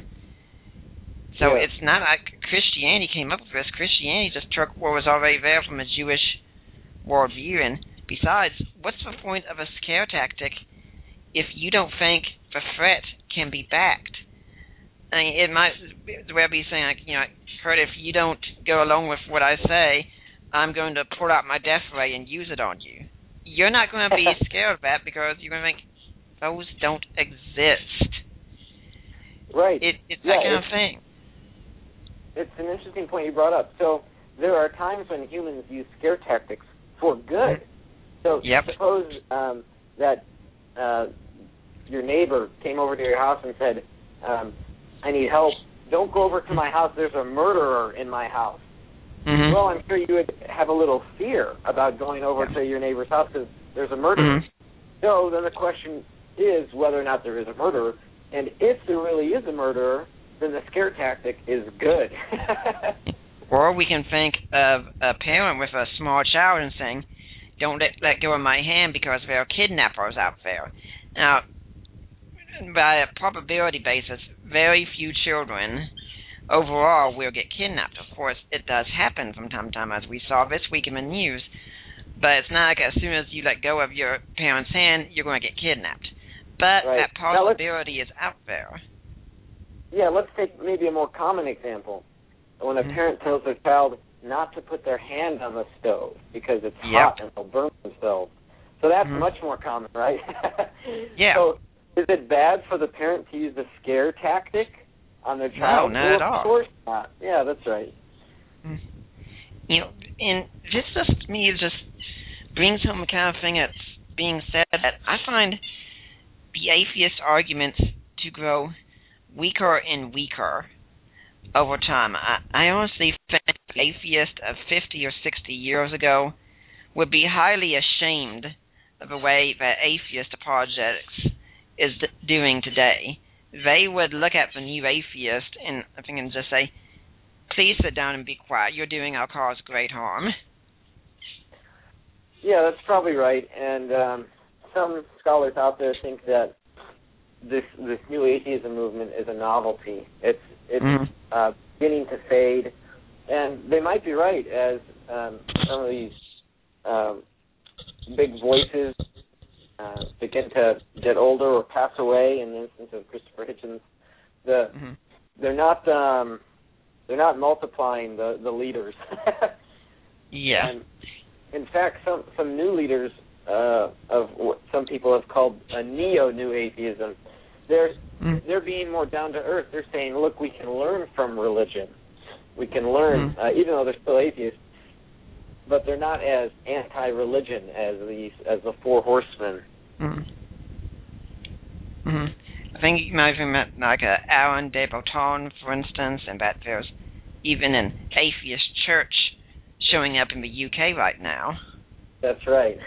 So yeah. it's not like Christianity came up with this. Christianity just took what was already there from a Jewish worldview. And besides, what's the point of a scare tactic if you don't think the threat can be backed? I mean, it might well be saying, like, you know, Kurt, if you don't go along with what I say, I'm going to pull out my death ray and use it on you. You're not going to be scared of that because you're going to think those don't exist. Right. It, it's yeah, that kind it's, of thing. It's an interesting point you brought up. So there are times when humans use scare tactics for good. So yep. suppose um, that uh, your neighbor came over to your house and said, um, I need help. Don't go over to my house. There's a murderer in my house. Mm-hmm. Well, I'm sure you would have a little fear about going over yeah. to your neighbor's house because there's a murderer. Mm-hmm. So then the question is whether or not there is a murderer. And if there really is a murderer, then the scare tactic is good. Or we can think of a parent with a small child and saying, don't let, let go of my hand because there are kidnappers out there. Now, by a probability basis, very few children overall will get kidnapped. Of course, it does happen from time to time, as we saw this week in the news, but it's not like as soon as you let go of your parent's hand, you're going to get kidnapped. But right. that possibility is out there. Yeah, let's take maybe a more common example. When a mm-hmm. parent tells their child not to put their hand on the stove because it's yep. hot and they'll burn themselves. So that's mm-hmm. much more common, right? yeah. So is it bad for the parent to use the scare tactic on their child? No, not well, at all. Of course not. Yeah, that's right. You know, and this just, to me, just brings home the kind of thing that's being said that I find the atheist arguments to grow weaker and weaker over time. I, I honestly think the atheist of fifty or sixty years ago would be highly ashamed of the way that atheist apologetics is d- doing today. They would look at the new atheist and I think and just say, please sit down and be quiet. You're doing our cause great harm. Yeah, that's probably right. And um, some scholars out there think that this this new atheism movement is a novelty. It's it's mm-hmm. uh, beginning to fade, and they might be right as um, some of these um, big voices uh, begin to get older or pass away. In the instance of Christopher Hitchens, the mm-hmm. they're not um, they're not multiplying the the leaders. yeah. And in fact, some some new leaders uh, of what some people have called a neo-new atheism. They're mm. they're being more down to earth. They're saying, look, we can learn from religion. We can learn, mm. uh, even though they're still atheists, but they're not as anti-religion as the as the Four Horsemen. Mm. Mm-hmm. I think you might have met like a Aaron de Botton, for instance, and that there's even an atheist church showing up in the U K right now. That's right.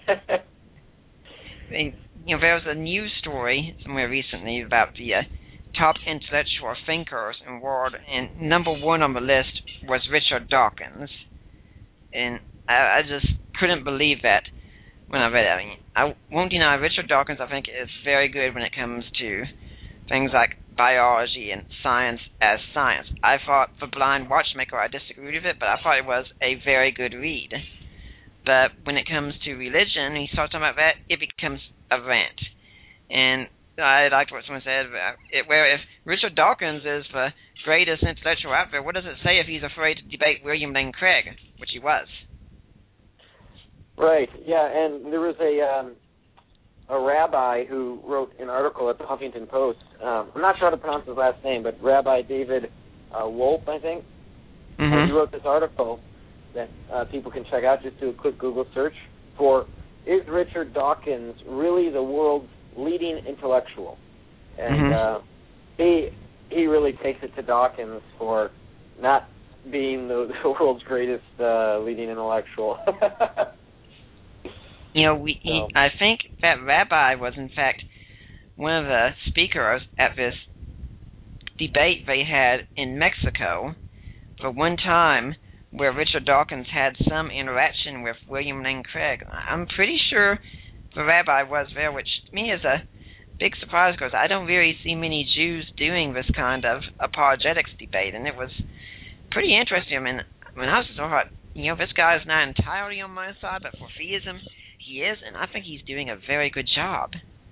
they, you know, there was a news story somewhere recently about the uh, top intellectual thinkers in the world, and number one on the list was Richard Dawkins. And I, I just couldn't believe that when I read it. I mean, I won't deny Richard Dawkins, I think, is very good when it comes to things like biology and science as science. I thought The Blind Watchmaker, I disagreed with it, but I thought it was a very good read. But when it comes to religion, he starts talking about that, it becomes a rant. And I liked what someone said, it, where if Richard Dawkins is the greatest intellectual out there, what does it say if he's afraid to debate William Lane Craig, which he was? Right, yeah, and there was a um, a rabbi who wrote an article at the Huffington Post. Um, I'm not sure how to pronounce his last name, but Rabbi David uh, Wolf, I think. Mm-hmm. And he wrote this article that uh, people can check out. Just do a quick Google search for, is Richard Dawkins really the world's leading intellectual? And mm-hmm. uh, he he really takes it to Dawkins for not being the, the world's greatest uh, leading intellectual. You know, we. He, I think that rabbi was, in fact, one of the speakers at this debate they had in Mexico for one time, where Richard Dawkins had some interaction with William Lane Craig. I'm pretty sure the rabbi was there, which to me is a big surprise because I don't really see many Jews doing this kind of apologetics debate, and it was pretty interesting. I mean, when I was just thought, you know, this guy is not entirely on my side, but for theism, he is, and I think he's doing a very good job.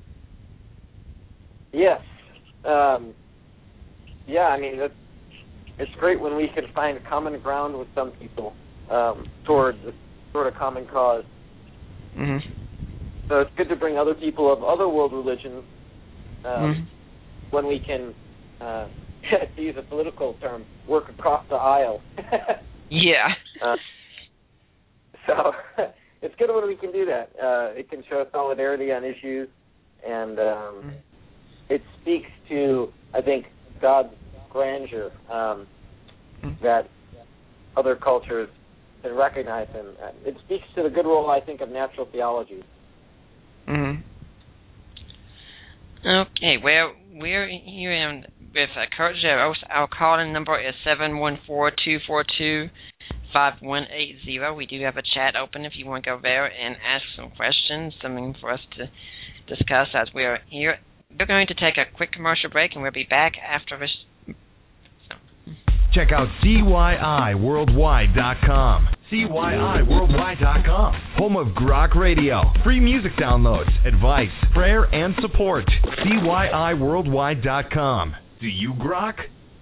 Yes. Um, yeah, I mean, that's, it's great when we can find common ground with some people um, towards a sort of common cause. Mm-hmm. So it's good to bring other people of other world religions um, mm-hmm. when we can, uh, to use a political term, work across the aisle. Yeah. Uh, so it's good when we can do that. Uh, it can show solidarity on issues, and um, mm-hmm. it speaks to, I think, God's grandeur um, mm-hmm. that other cultures can recognize him. It speaks to the good role, I think, of natural theology. Mm-hmm. Okay, well, we're here in, with uh, Kurt Jaros. Our call-in number is seven one four, two four two, five one eight zero. We do have a chat open if you want to go there and ask some questions, something for us to discuss as we're here. We're going to take a quick commercial break, and we'll be back after this. Check out C Y I worldwide dot com. C Y I worldwide dot com. Home of Grok Radio. Free music downloads, advice, prayer, and support. C Y I worldwide dot com. Do you grok?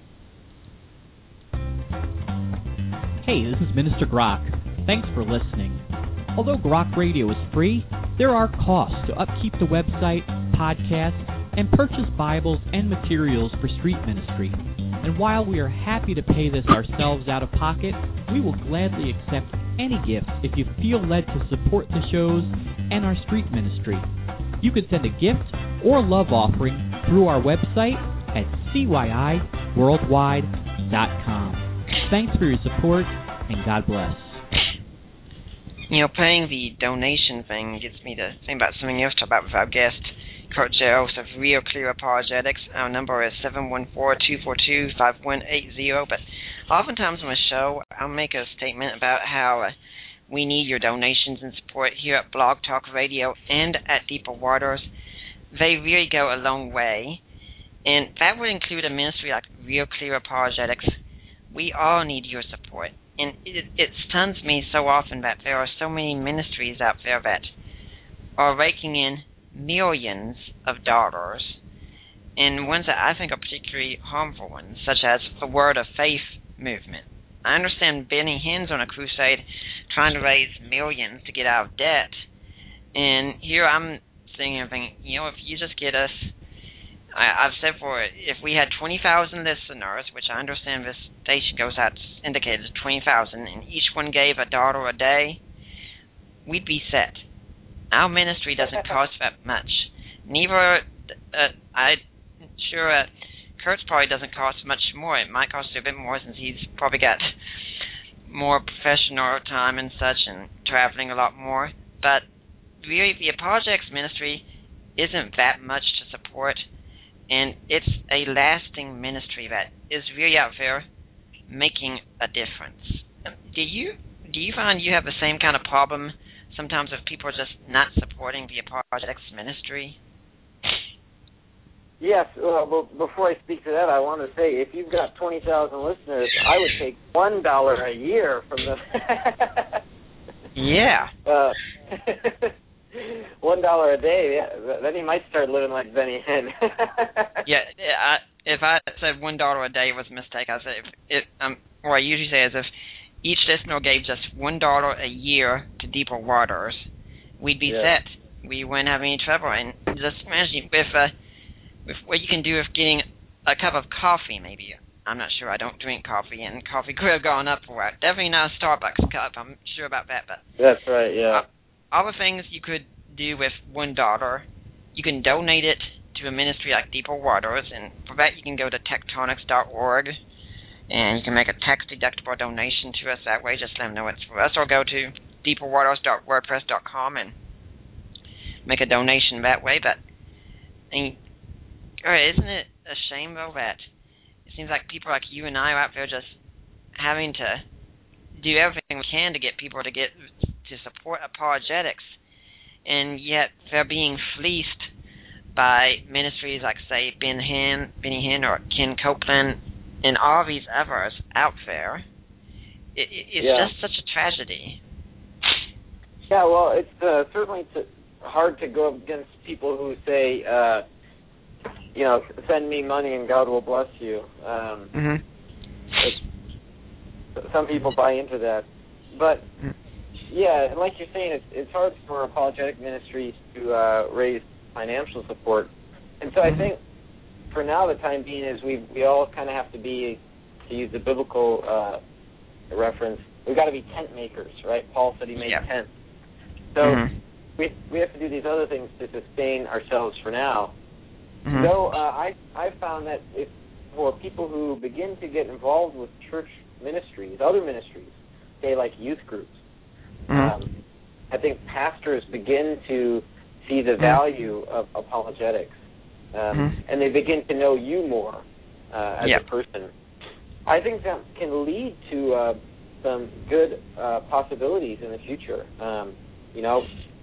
Hey, this is Minister Grok. Thanks for listening. Although Grok Radio is free, there are costs to upkeep the website, podcast, and purchase Bibles and materials for street ministry. And while we are happy to pay this ourselves out of pocket, we will gladly accept any gift if you feel led to support the shows and our street ministry. You can send a gift or love offering through our website at C Y I worldwide dot com. Thanks for your support, and God bless. You know, paying the donation thing gets me to think about something else to talk about with our guest, Kurt Jaros of Real Clear Apologetics. Our number is seven one four, two four two, five one eight zero. But oftentimes on the show, I'll make a statement about how uh, we need your donations and support here at Blog Talk Radio and at Deeper Waters. They really go a long way. And that would include a ministry like Real Clear Apologetics. We all need your support. And it, it stuns me so often that there are so many ministries out there that are raking in millions of dollars, and ones that I think are particularly harmful ones, such as the Word of Faith movement. I understand Benny Hinn's on a crusade trying to raise millions to get out of debt, and here I'm thinking, you know, if you just get us, I, I've said for it, if we had twenty thousand listeners, which I understand this station goes out indicated as twenty thousand, and each one gave a dollar a day, we'd be set. Our ministry doesn't cost that much. Neither, uh, I'm sure uh, Kurt's probably doesn't cost much more. It might cost a bit more since he's probably got more professional time and such and traveling a lot more. But really, the Apologetics ministry isn't that much to support, and it's a lasting ministry that is really out there making a difference. Do you do you find you have the same kind of problem sometimes if people are just not supporting the Apologetics ministry? Yes. Well, before I speak to that, I want to say, if you've got twenty thousand listeners, I would take one dollar a year from them. Yeah. Uh, one dollar a day. Yeah, then you might start living like Benny Hinn. Yeah. I, if I said one dollar a day was a mistake, I say if it. Um, or I usually say is if each listener gave just one dollar a year to Deeper Waters, we'd be yeah. set. We wouldn't have any trouble. And just imagine with, uh, with what you can do with getting a cup of coffee, maybe. I'm not sure. I don't drink coffee, and coffee could have gone up for it. Definitely not a Starbucks cup. I'm sure about that. But that's right. Yeah. All the things you could do with one dollar, you can donate it to a ministry like Deeper Waters, and for that you can go to tectonics dot org. And you can make a tax-deductible donation to us that way. Just let them know it's for us. Or go to deeper waters dot wordpress dot com and make a donation that way. But I mean, all right, isn't it a shame though that it seems like people like you and I are out there just having to do everything we can to get people to get to support apologetics, and yet they're being fleeced by ministries like, say, Ben Hinn, Benny Hinn, or Ken Copeland, and all these others out there. It, it's yeah. just such a tragedy. Yeah, well, it's uh, certainly t- hard to go up against people who say, uh, you know, send me money and God will bless you. Um, mm-hmm. Some people buy into that. But, yeah, like you're saying, it's, it's hard for apologetic ministries to uh, raise financial support. And so I think for now the time being is we we all kind of have to be, to use the biblical uh, reference, we've got to be tent makers, right? Paul said he made yeah. tents. So mm-hmm. we we have to do these other things to sustain ourselves for now. Mm-hmm. Though uh, I I found that if for people who begin to get involved with church ministries, other ministries, say like youth groups, mm-hmm. um, I think pastors begin to see the value of apologetics, um, mm-hmm. and they begin to know you more uh, as yep. a person. I think that can lead to uh, some good uh, possibilities in the future. Um, you know,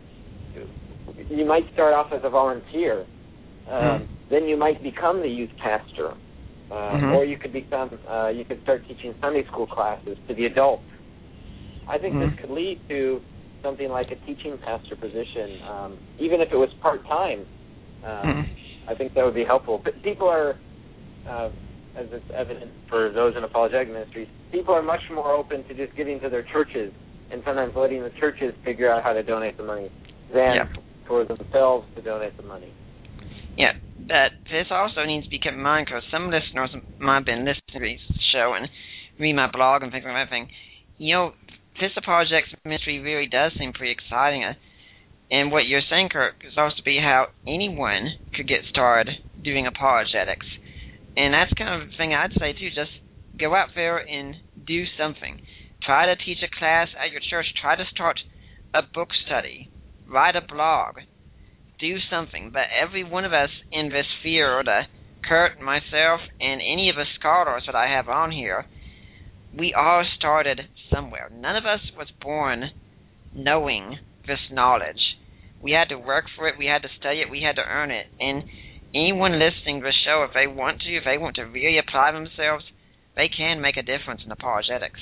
you might start off as a volunteer, um, mm-hmm. then you might become the youth pastor, uh, mm-hmm. or you could become uh, you could start teaching Sunday school classes to the adults. I think mm-hmm. this could lead to something like a teaching pastor position, um, even if it was part-time. Um, mm-hmm. I think that would be helpful. But people are, uh, as it's evident for those in apologetic ministries, people are much more open to just giving to their churches and sometimes letting the churches figure out how to donate the money than yep. for themselves to donate the money. Yeah, but this also needs to be kept in mind because some listeners might have been listening to this show and read my blog and things like that thing. You know, this apologetics ministry really does seem pretty exciting. Uh, and what you're saying, Kirk, is supposed to be how anyone could get started doing apologetics. And that's kind of the thing I'd say, too. Just go out there and do something. Try to teach a class at your church. Try to start a book study. Write a blog. Do something. But every one of us in this field, uh, Kurt, myself, and any of the scholars that I have on here, we all started somewhere. None of us was born knowing this knowledge. We had to work for it. We had to study it. We had to earn it. And anyone listening to the show, if they want to, if they want to really apply themselves, they can make a difference in apologetics.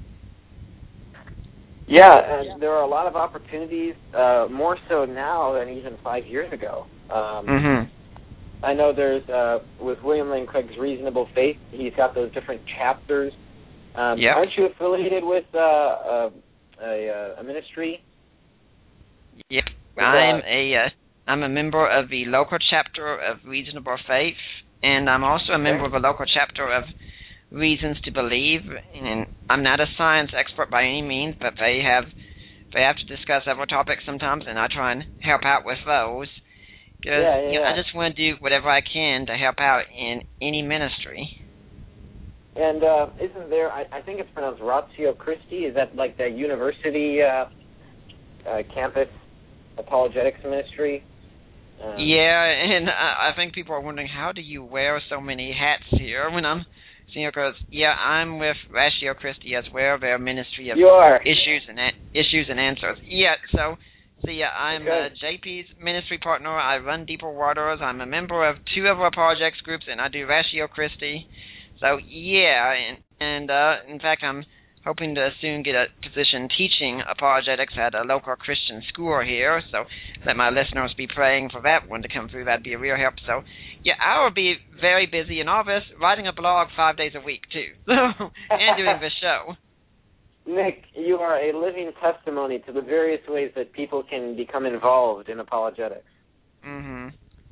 Yeah, and there are a lot of opportunities, uh, more so now than even five years ago. Um, mm-hmm. I know there's, uh, with William Lane Craig's Reasonable Faith, he's got those different chapters. Um, yep. Aren't you affiliated with uh, uh, a, a ministry? Yep, with, I'm uh, a uh, I'm a member of the local chapter of Reasonable Faith, and I'm also a okay. member of the local chapter of Reasons to Believe. And I'm not a science expert by any means, but they have they have to discuss several topics sometimes, and I try and help out with those. Because yeah, yeah, you know, yeah. I just want to do whatever I can to help out in any ministry. And uh, isn't there, I, I think it's pronounced Ratio Christi, is that like the university uh, uh, campus apologetics ministry? Um, yeah, and I, I think people are wondering, how do you wear so many hats here when I'm senior? Because, yeah, I'm with Ratio Christi as well, their ministry of you are. issues and a- issues and answers. Yeah, so, so yeah, I'm okay. uh, J P's ministry partner. I run Deeper Waters. I'm a member of two of our apologetics groups, and I do Ratio Christi. So, yeah, and, and uh, in fact, I'm hoping to soon get a position teaching apologetics at a local Christian school here, so let my listeners be praying for that one to come through. That'd be a real help. So, yeah, I will be very busy in all this, writing a blog five days a week, too, and doing this show. Nick, you are a living testimony to the various ways that people can become involved in apologetics. Mm-hmm.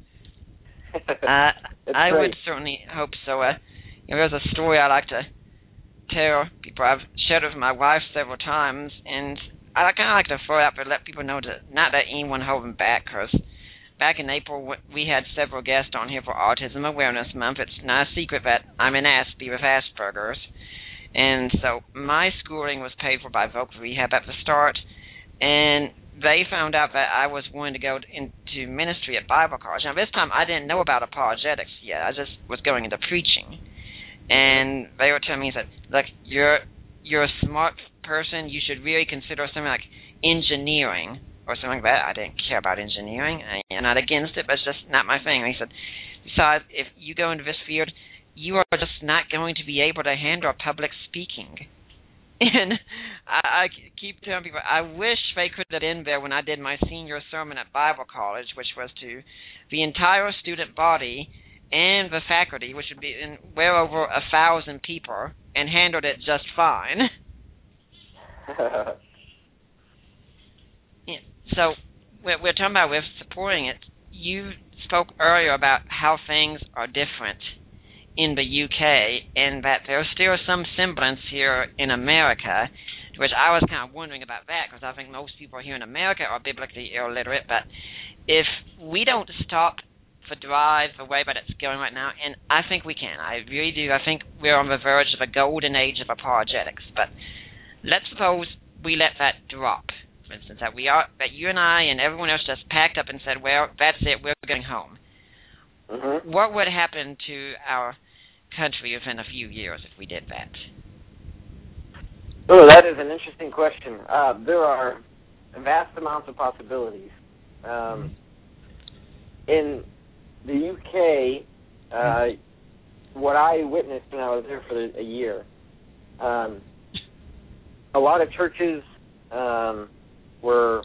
uh, I great. would certainly hope so. Uh, you know, there's a story I like to tell people. I've shared it with my wife several times, and I kind of like to throw it out there to let people know to not let anyone hold them back, because back in April, we had several guests on here for Autism Awareness Month. It's not a secret that I'm an Aspie with Asperger's, and so my schooling was paid for by Voc Rehab at the start, and they found out that I was wanting to go into ministry at Bible college. Now, this time I didn't know about apologetics yet. I just was going into preaching. And they were telling me, that, look, you're, you're a smart person. You should really consider something like engineering or something like that. I didn't care about engineering. I'm not against it, but it's just not my thing. And he said, besides, if you go into this field, you are just not going to be able to handle public speaking. And I, I keep telling people, I wish they could have been there when I did my senior sermon at Bible college, which was to the entire student body and the faculty, which would be in well over a thousand people, and handled it just fine. Yeah, so we're, we're talking about with supporting it. You spoke earlier about how things are different in the U K, and that there's still some semblance here in America, which I was kind of wondering about that, because I think most people here in America are biblically illiterate. But if we don't stop the drive the way that it's going right now, and I think we can, I really do, I think we're on the verge of a golden age of apologetics. But let's suppose we let that drop, for instance, that we are, that you and I and everyone else just packed up and said, well, that's it, we're going home. Mm-hmm. What would happen to our country within a few years if we did that? Oh, that is an interesting question. Uh, there are vast amounts of possibilities. Um, in the U K, uh, what I witnessed when I was there for a year, um, a lot of churches um, were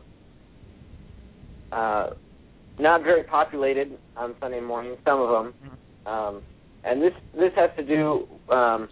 uh, not very populated on Sunday morning, some of them. Um, and this, this has to do um,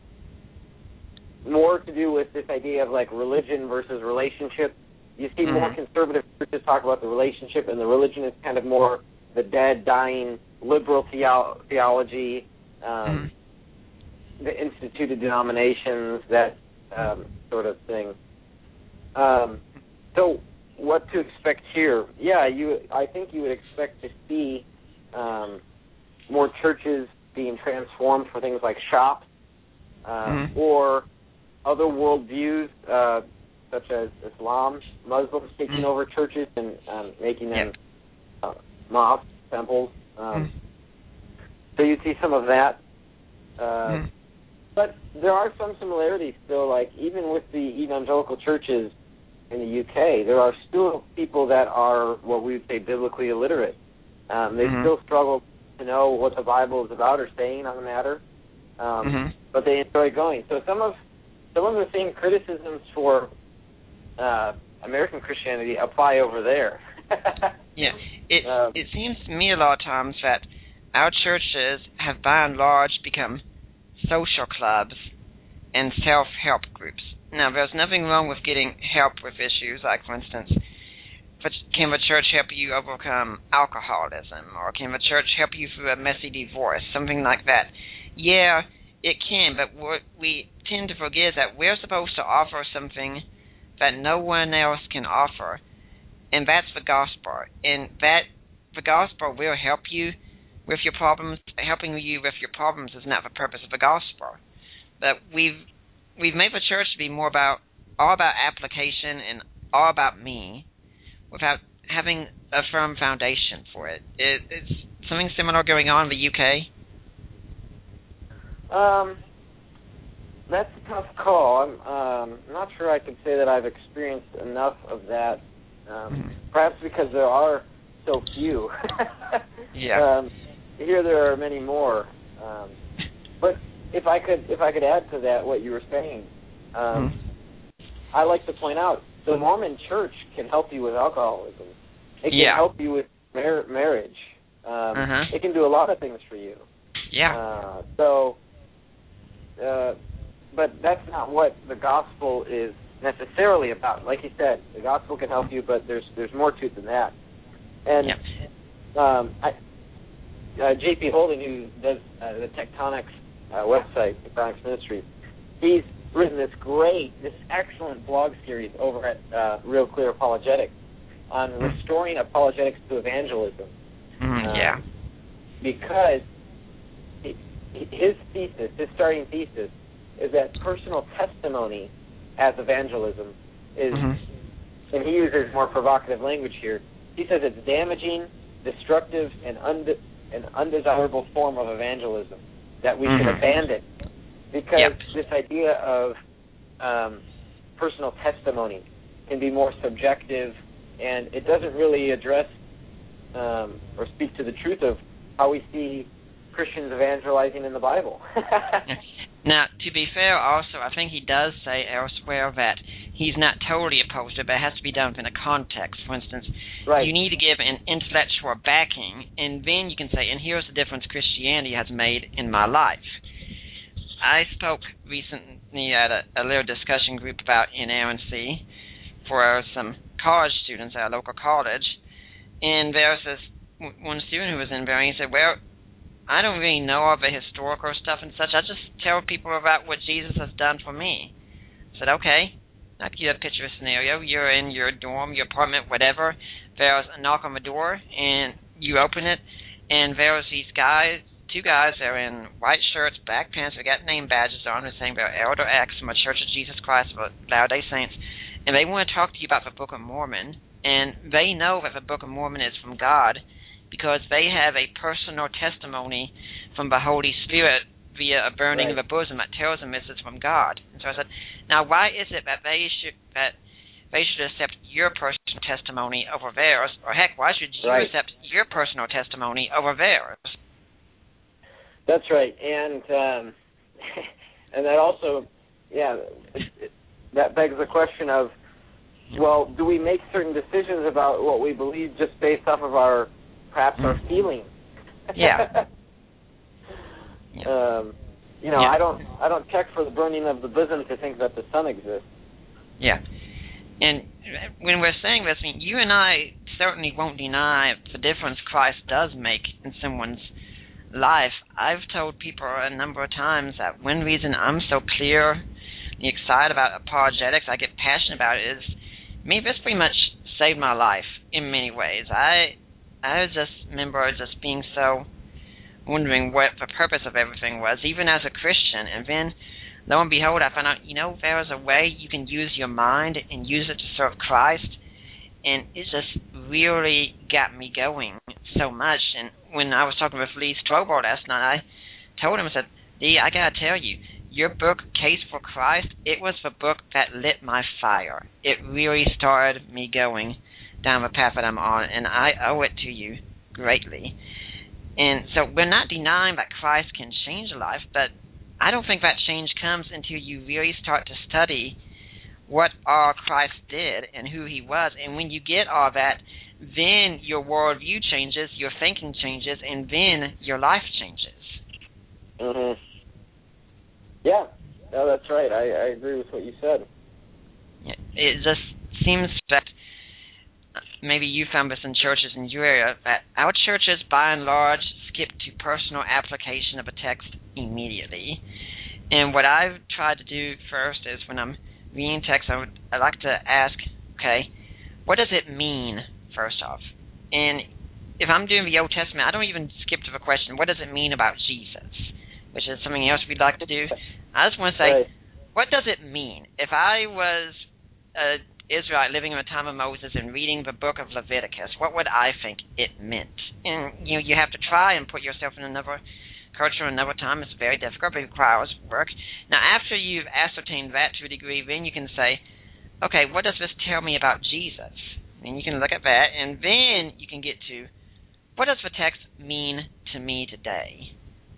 more to do with this idea of like religion versus relationship. You see mm-hmm. more conservative churches talk about the relationship, and the religion is kind of more the dead, dying, liberal theo- theology, um, mm-hmm. the instituted denominations, that um, sort of thing. Um, so what to expect here? Yeah, you. I think you would expect to see um, more churches being transformed for things like shops uh, mm-hmm. or other worldviews, uh, such as Islam, Muslims taking mm-hmm. over churches and um, making them yep. uh, mosques, temples. Um, mm-hmm. So you see some of that. Uh, mm-hmm. But there are some similarities still, like even with the evangelical churches in the U K, there are still people that are what we would say biblically illiterate. Um, they mm-hmm. still struggle to know what the Bible is about or saying on the matter, um, mm-hmm. but they enjoy going. So some of some of the same criticisms for uh, American Christianity apply over there. Yeah, it um, it seems to me a lot of times that our churches have by and large become social clubs and self-help groups. Now, there's nothing wrong with getting help with issues, like, for instance, can the church help you overcome alcoholism, or can the church help you through a messy divorce, something like that. Yeah, it can, but what we tend to forget is that we're supposed to offer something that no one else can offer, and that's the gospel. And that the gospel will help you with your problems. Helping you with your problems is not the purpose of the gospel. But we've we've made the church to be more about all about application and all about me, without having a firm foundation for it. it. It's something similar going on in the U K? Um, that's a tough call. I'm um, not sure I could say that I've experienced enough of that, um, perhaps because there are so few. Yeah. Um, here there are many more. Um, but if I could if I could add to that what you were saying, um, mm-hmm. I like to point out the Mormon Church can help you with alcoholism. It can yeah. help you with mar- marriage. Um, uh-huh. It can do a lot of things for you. Yeah. Uh, so, uh, but that's not what the gospel is necessarily about. Like you said, the gospel can help you, but there's there's more to it than that. And yep. um, I, uh, J P Holden, who does uh, the Tectonics uh, website, Tectonics Ministries, he's written this great, this excellent blog series over at uh, Real Clear Apologetics on restoring apologetics to evangelism. Mm, um, yeah. Because he, his thesis, his starting thesis, is that personal testimony as evangelism is mm-hmm. and he uses more provocative language here. He says it's damaging, destructive, and, unde- an undesirable form of evangelism that we mm-hmm. should abandon, because yep. this idea of um, personal testimony can be more subjective, and it doesn't really address um, or speak to the truth of how we see Christians evangelizing in the Bible. Now, to be fair, also, I think he does say elsewhere that he's not totally opposed to it, but it has to be done within a context. For instance, right. you need to give an intellectual backing, and then you can say, and here's the difference Christianity has made in my life. I spoke recently at a, a little discussion group about inerrancy for some college students at a local college, and there was this one student who was in there, and he said, well, I don't really know all the historical stuff and such. I just tell people about what Jesus has done for me. I said, okay. I give you a picture of a scenario. You're in your dorm, your apartment, whatever. There's a knock on the door, and you open it, and there's these guys, two guys that are in white shirts, black pants, they got name badges on, they're saying they're Elder X from the Church of Jesus Christ of Latter-day Saints, and they want to talk to you about the Book of Mormon, and they know that the Book of Mormon is from God, because they have a personal testimony from the Holy Spirit via a burning right. of the bosom that tells them this is from God. And so I said, now why is it that they should that they should accept your personal testimony over theirs, or heck, why should you right. accept your personal testimony over theirs? That's right, and um, and that also, yeah, it, that begs the question of, well, do we make certain decisions about what we believe just based off of our perhaps our feelings? Yeah. yeah. Um, you know, yeah. I don't I don't check for the burning of the bosom to think that the sun exists. Yeah. And when we're saying this, I mean, you and I certainly won't deny the difference Christ does make in someone's life. I've told people a number of times that one reason I'm so clear and excited about apologetics, I get passionate about it, is me, this pretty much saved my life in many ways. I I just remember just being so wondering what the purpose of everything was, even as a Christian. And then, lo and behold, I found out, you know, there was a way you can use your mind and use it to serve Christ. And it just really got me going so much. And when I was talking with Lee Strobel last night, I told him, I said, Lee, I got to tell you, your book, Case for Christ, it was the book that lit my fire. It really started me going down the path that I'm on, and I owe it to you greatly. And so we're not denying that Christ can change a life, but I don't think that change comes until you really start to study what all Christ did and who he was. And when you get all that, then your worldview changes, your thinking changes, and then your life changes. Mm-hmm. Yeah, no, that's right. I, I agree with what you said. Yeah, it just seems that maybe you found this in churches in your area, that our churches, by and large, skip to personal application of a text immediately. And what I've tried to do first is when I'm reading text, I would I like to ask, okay, what does it mean, first off? And if I'm doing the Old Testament, I don't even skip to the question, what does it mean about Jesus? Which is something else we'd like to do. I just want to say, right. what does it mean? If I was an Israelite living in the time of Moses and reading the book of Leviticus, what would I think it meant? And you know, you have to try and put yourself in another culture another time. It's very difficult, but it requires work. Now, after you've ascertained that to a degree, then you can say, okay, what does this tell me about Jesus? And you can look at that, and then you can get to, what does the text mean to me today?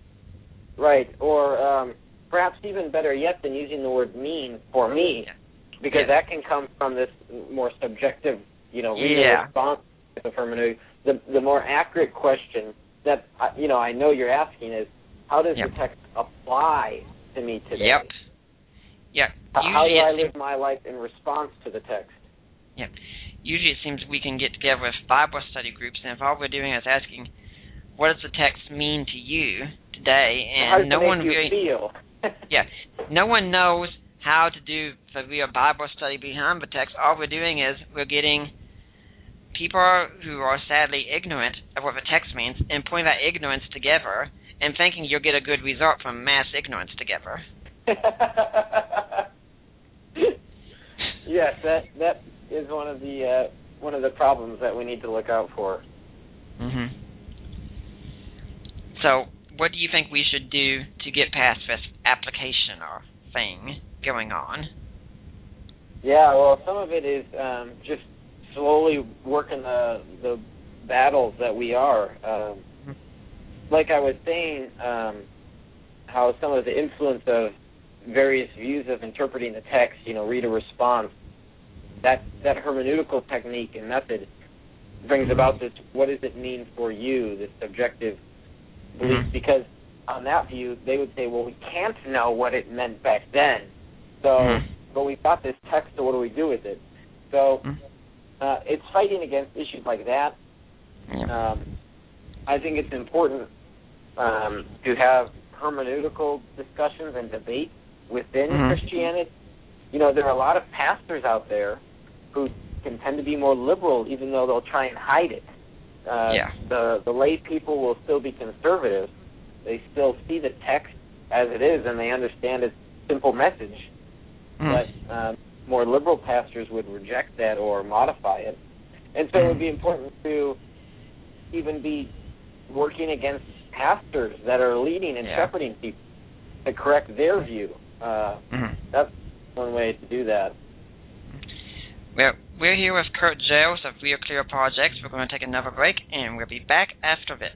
Right, or um, perhaps even better yet than using the word mean for me, yeah. because yeah. that can come from this more subjective, you know, reader yeah. response type of hermeneutic. The, the more accurate question that, you know, I know you're asking is, how does yep. the text apply to me today? Yep. Yeah. How, how do I seems, live my life in response to the text? Yeah. Usually it seems we can get together with Bible study groups, and if all we're doing is asking, what does the text mean to you today? And how does no it make one you really feel? yeah. No one knows how to do the real Bible study behind the text. All we're doing is we're getting people who are sadly ignorant of what the text means and putting that ignorance together and thinking you'll get a good result from mass ignorance together. Yes, that that is one of the uh, one of the problems that we need to look out for. Mhm. So, what do you think we should do to get past this application or thing going on? Yeah, well, some of it is um, just slowly working the the battles that we are. Um, like I was saying, um, how some of the influence of various views of interpreting the text, you know, reader response, that that hermeneutical technique and method brings about this, what does it mean for you, this subjective belief, Mm-hmm. because on that view, they would say, well, we can't know what it meant back then, so, Mm-hmm. but we've got this text, so what do we do with it? So, uh, it's fighting against issues like that. Um, I think it's important um, to have hermeneutical discussions and debate within mm-hmm. Christianity. You know, there are a lot of pastors out there who can tend to be more liberal, even though they'll try and hide it. Uh, yeah. The the lay people will still be conservative. They still see the text as it is, and they understand its simple message. Mm. But um, more liberal pastors would reject that or modify it. And so it would be important to even be working against pastors that are leading and yeah. shepherding people to correct their view. Uh, mm-hmm. That's one way to do that. Well, we're here with Kurt Giles of Real Clear Projects. We're going to take another break, and we'll be back after this.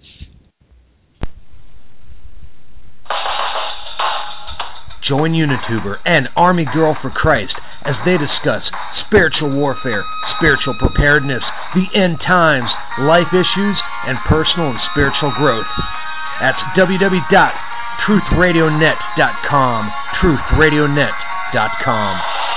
Join Unituber and Army Girl for Christ as they discuss spiritual warfare, spiritual preparedness, the end times, life issues, and personal and spiritual growth. That's w w w dot truth radio net dot com, truth radio net dot com.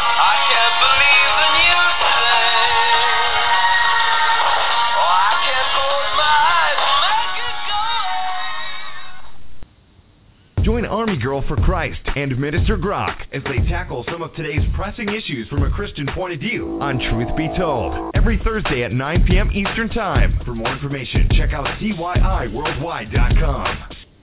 Join Army Girl for Christ and Minister Grok as they tackle some of today's pressing issues from a Christian point of view on Truth Be Told, every Thursday at nine p.m. Eastern Time. For more information, check out c y i worldwide dot com.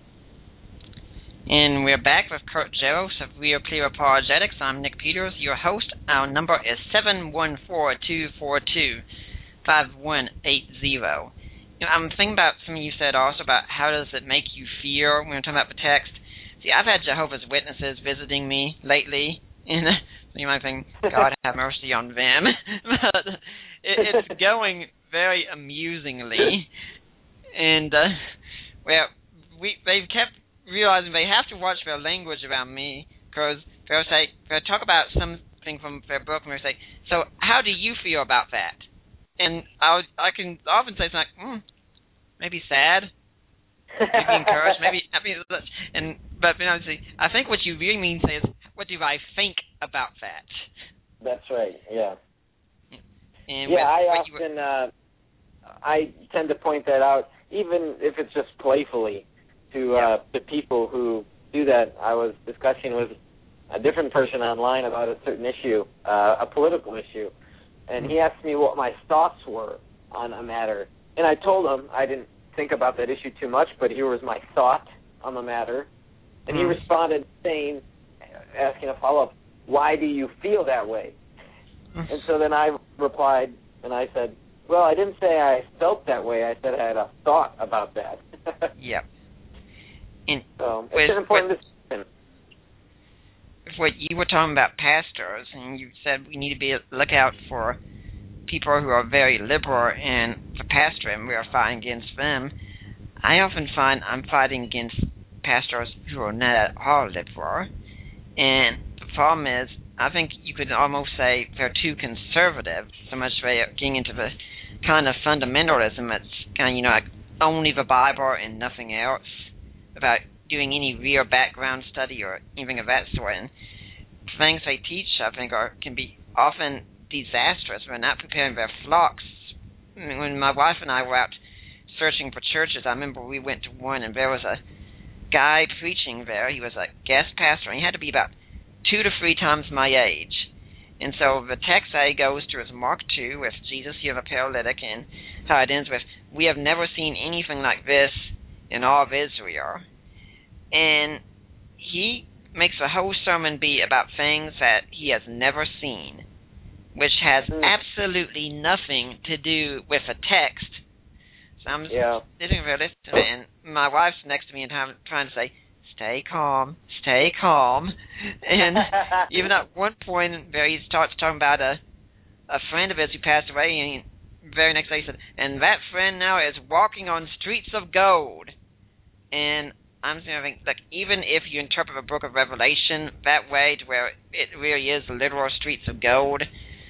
And we're back with Kurt Giles of Real Clear Apologetics. I'm Nick Peters, your host. Our number is seven one four, two four two, five one eight zero. You know, I'm thinking about something you said also about how does it make you feel when we're talking about the text. See, I've had Jehovah's Witnesses visiting me lately, and so you might think, God have mercy on them. But it, it's going very amusingly. And, uh, well, we they've kept realizing they have to watch their language around me, because they'll say, they'll talk about something from their book, and they'll say, so how do you feel about that? And I I can often say something like, hmm, maybe sad, maybe encouraged, maybe happy, and but you know, see, I think what you really mean is, what do I think about that? That's right. Yeah. And yeah, I were, often uh, I tend to point that out, even if it's just playfully, to yeah. uh, to people who do that. I was discussing with a different person online about a certain issue, uh, a political issue, and he asked me what my thoughts were on a matter, and I told him I didn't think about that issue too much, but here was my thought on the matter, and he responded saying, asking a follow-up, why do you feel that way? And so then I replied, and I said, well, I didn't say I felt that way. I said I had a thought about that. Yeah. And so it's with, an important with, distinction. What you were talking about pastors, and you said we need to be a lookout for people who are very liberal in the pastorate, and we are fighting against them. I often find I'm fighting against pastors who are not at all liberal, and the problem is, I think you could almost say they're too conservative, so much they are getting into the kind of fundamentalism that's kind of, you know, like only the Bible and nothing else, without doing any real background study or anything of that sort. And things they teach, I think, are can be often disastrous. They're not preparing their flocks. I mean, when my wife and I were out searching for churches, I remember we went to one, and there was a guy preaching there. He was a guest pastor, and he had to be about two to three times my age. And so the text that he goes to is Mark two with Jesus healed a paralytic, and how it ends with, we have never seen anything like this in all of Israel. And he makes the whole sermon be about things that he has never seen. which has absolutely nothing to do with a text. So I'm yeah. sitting there listening to it, and my wife's next to me and I'm trying to say, stay calm, stay calm. And even at one point, where he starts talking about a, a friend of his who passed away, and the very next day he said, and that friend now is walking on streets of gold. And I'm thinking, like, even if you interpret the book of Revelation that way, to where it really is the literal streets of gold,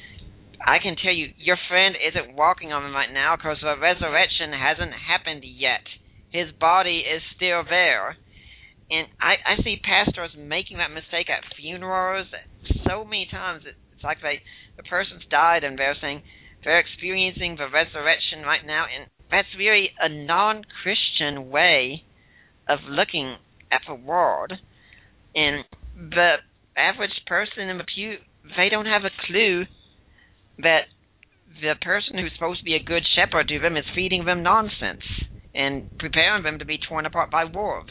I can tell you, your friend isn't walking on them right now because the resurrection hasn't happened yet. His body is still there. And I, I see pastors making that mistake at funerals so many times. It's like they, the person's died and they're saying they're experiencing the resurrection right now. And that's really a non-Christian way of looking at the world. And the average person in the pew, they don't have a clue that the person who's supposed to be a good shepherd to them is feeding them nonsense and preparing them to be torn apart by wolves.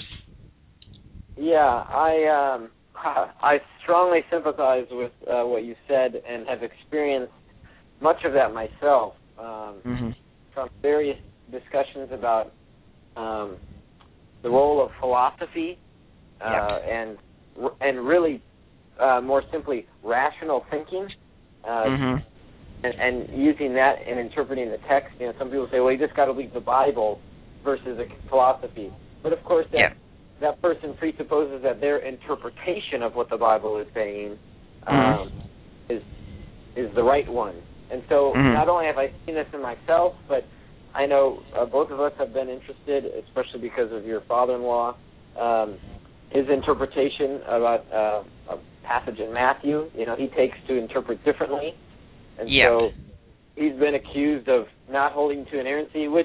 Yeah, I um, I strongly sympathize with uh, what you said and have experienced much of that myself um, mm-hmm. from various discussions about um, the role of philosophy uh, yep. and and really uh, more simply rational thinking. Uh, mm-hmm. And, and using that and interpreting the text. You know, some people say, well, you just got to leave the Bible versus a philosophy. But, of course, that, yeah. that person presupposes that their interpretation of what the Bible is saying um, mm-hmm. is is the right one. And so mm-hmm. not only have I seen this in myself, but I know uh, both of us have been interested, especially because of your father-in-law, um, his interpretation about uh, a passage in Matthew. You know, he takes to interpret differently. And yep. so he's been accused of not holding to inerrancy, which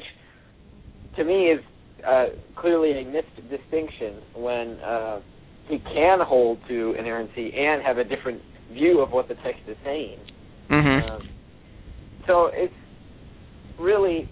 to me is uh, clearly a missed distinction when uh, he can hold to inerrancy and have a different view of what the text is saying. Mm-hmm. Um, so it's really,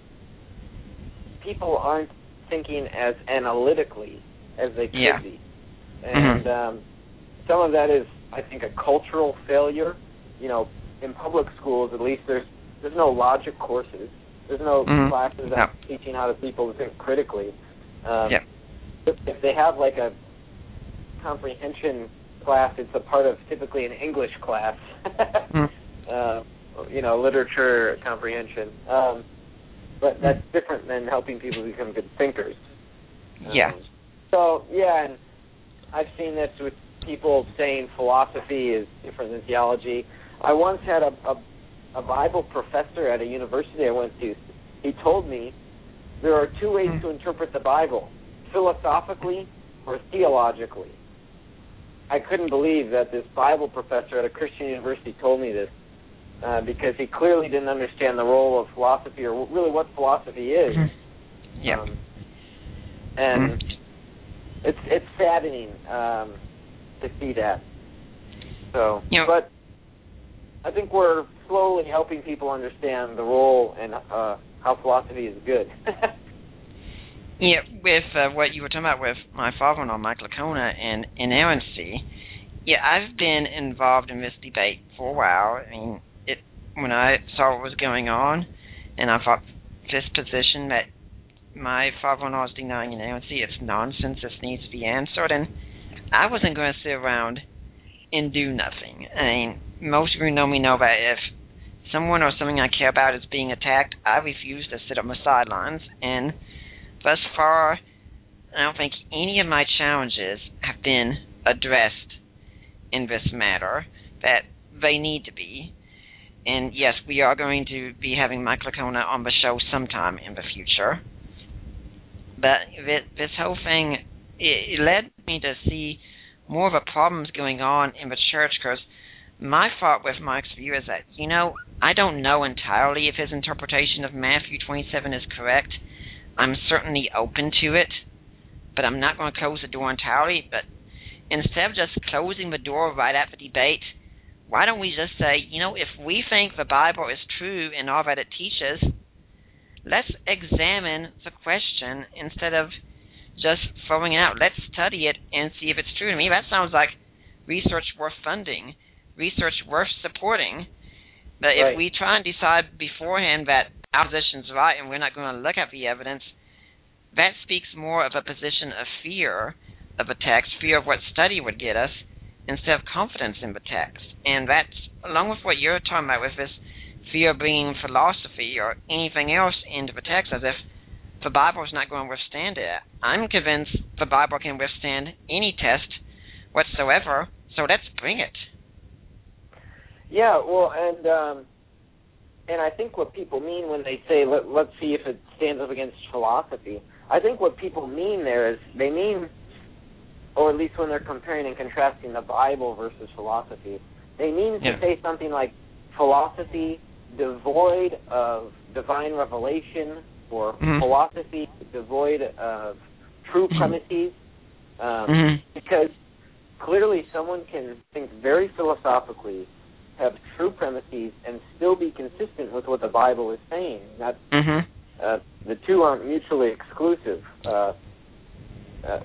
people aren't thinking as analytically as they could yeah. be. And mm-hmm. um, some of that is, I think, a cultural failure. You know, in public schools, at least, there's there's no logic courses. There's no mm-hmm. classes that no. are teaching how to people to think critically. Um, yeah. if, if they have like a comprehension class, it's a part of typically an English class. mm. uh, you know, literature comprehension. Um, but that's different than helping people become good thinkers. Yeah. Um, so yeah, and I've seen this with people saying philosophy is different than theology. I once had a, a, a Bible professor at a university I went to. He told me there are two ways to interpret the Bible, philosophically or theologically. I couldn't believe that this Bible professor at a Christian university told me this uh, because he clearly didn't understand the role of philosophy or really what philosophy is. Yeah. Um, and mm. it's it's saddening um, to see that. So, you know, but I think we're slowly helping people understand the role and uh, how philosophy is good. yeah, with uh, what you were talking about with my father-in-law, Mike Licona, and inerrancy, yeah, I've been involved in this debate for a while. I mean, it when I saw what was going on, and I thought this position that my father-in-law is denying inerrancy, it's nonsense, this needs to be answered, and I wasn't going to sit around and do nothing. I mean, most of you know me know that if someone or something I care about is being attacked, I refuse to sit on the sidelines, and thus far, I don't think any of my challenges have been addressed in this matter, that they need to be. And yes, we are going to be having Mike Licona on the show sometime in the future. But this whole thing, it led me to see more of the problems going on in the church, because my thought with Mike's view is that, you know, I don't know entirely if his interpretation of Matthew twenty-seven is correct. I'm certainly open to it, but I'm not going to close the door entirely. But instead of just closing the door right at the debate, why don't we just say, you know, if we think the Bible is true in all that it teaches, let's examine the question instead of just throwing it out. Let's study it and see if it's true. To me, that sounds like research worth funding, research worth supporting. But right. if we try and decide beforehand that our position's right and we're not going to look at the evidence, that speaks more of a position of fear of a text, fear of what study would get us, instead of confidence in the text. And that's, along with what you're talking about with this fear of bringing philosophy or anything else into the text, as if the Bible is not going to withstand it. I'm convinced the Bible can withstand any test whatsoever, so let's bring it. Yeah, well, and um, and I think what people mean when they say, Let, let's see if it stands up against philosophy, I think what people mean there is they mean, or at least when they're comparing and contrasting the Bible versus philosophy, they mean yeah. to say something like philosophy devoid of divine revelation, or mm-hmm. philosophy devoid of true premises, um, mm-hmm. because clearly someone can think very philosophically, have true premises, and still be consistent with what the Bible is saying. Not, mm-hmm. uh, the two aren't mutually exclusive. Uh, uh,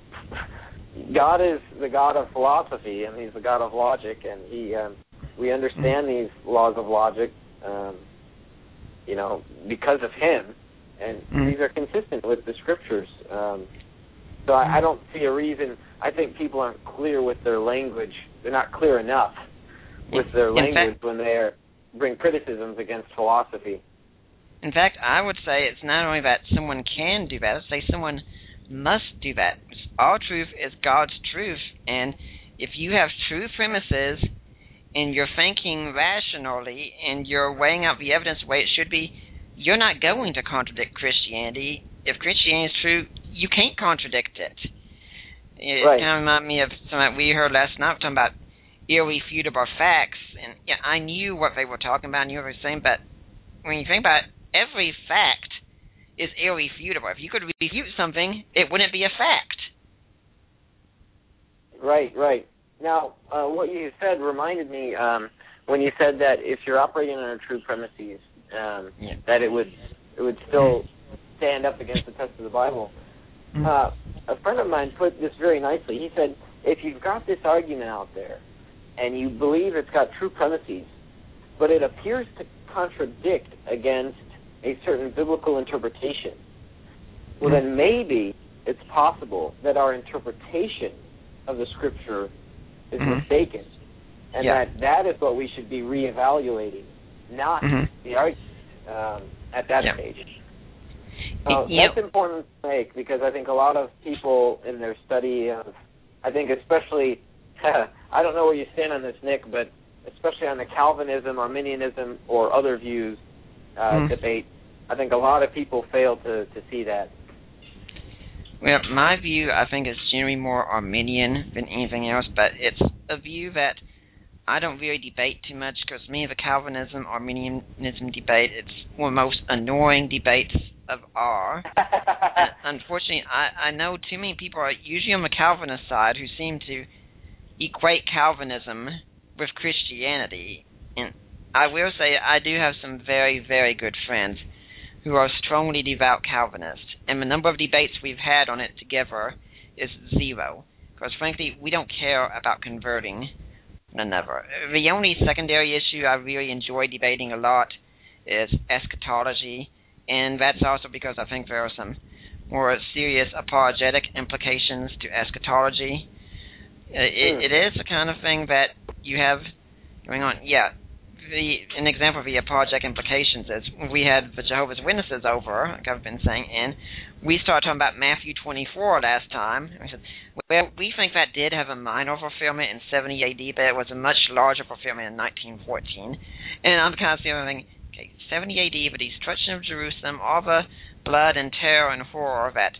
God is the God of philosophy, and He's the God of logic, and He um, we understand these laws of logic, um, you know, because of Him, and mm-hmm. these are consistent with the Scriptures. Um, so I, I don't see a reason. I think people aren't clear with their language. They're not clear enough with their In language fact, when they are, bring criticisms against philosophy. In fact, I would say it's not only that someone can do that, I'd say someone must do that. All truth is God's truth, and if you have true premises and you're thinking rationally and you're weighing out the evidence the way it should be, you're not going to contradict Christianity. If Christianity is true, you can't contradict it. It right. kind of reminded me of something we heard last night talking about irrefutable facts, and yeah, I knew what they were talking about, I knew what they were saying, but when you think about it, every fact is irrefutable. If you could refute something, it wouldn't be a fact. Right, right. Now, uh, what you said reminded me um, when you said that if you're operating under true premises, um, yeah. that it would it would still stand up against the test of the Bible. Mm-hmm. Uh, a friend of mine put this very nicely. He said, if you've got this argument out there and you believe it's got true premises, but it appears to contradict against a certain biblical interpretation, well, mm-hmm. then maybe it's possible that our interpretation of the Scripture is mm-hmm. mistaken, and yeah. that that is what we should be reevaluating, not mm-hmm. the argument um, at that yeah. stage. Uh, yeah. That's important to make, because I think a lot of people in their study of, I think especially, I don't know where you stand on this, Nick, but especially on the Calvinism, Arminianism, or other views uh, mm-hmm. debate, I think a lot of people fail to, to see that. Well, my view, I think, is generally more Arminian than anything else, but it's a view that I don't really debate too much, because me, the Calvinism, Arminianism debate, it's one of the most annoying debates of all. Unfortunately, I, I know too many people are usually on the Calvinist side who seem to equate Calvinism with Christianity. And I will say I do have some very, very good friends who are strongly devout Calvinists, and the number of debates we've had on it together is zero, because frankly, we don't care about converting one another. The only secondary issue I really enjoy debating a lot is eschatology, and that's also because I think there are some more serious apologetic implications to eschatology. It, it is the kind of thing that you have going on. Yeah, the, an example of the apologetic implications is we had the Jehovah's Witnesses over, like I've been saying, and we started talking about Matthew twenty-four last time. We said, well, we think that did have a minor fulfillment in seventy A D, but it was a much larger fulfillment in nineteen fourteen. And I'm kind of thinking, okay, seventy A D, but the destruction of Jerusalem, all the blood and terror and horror that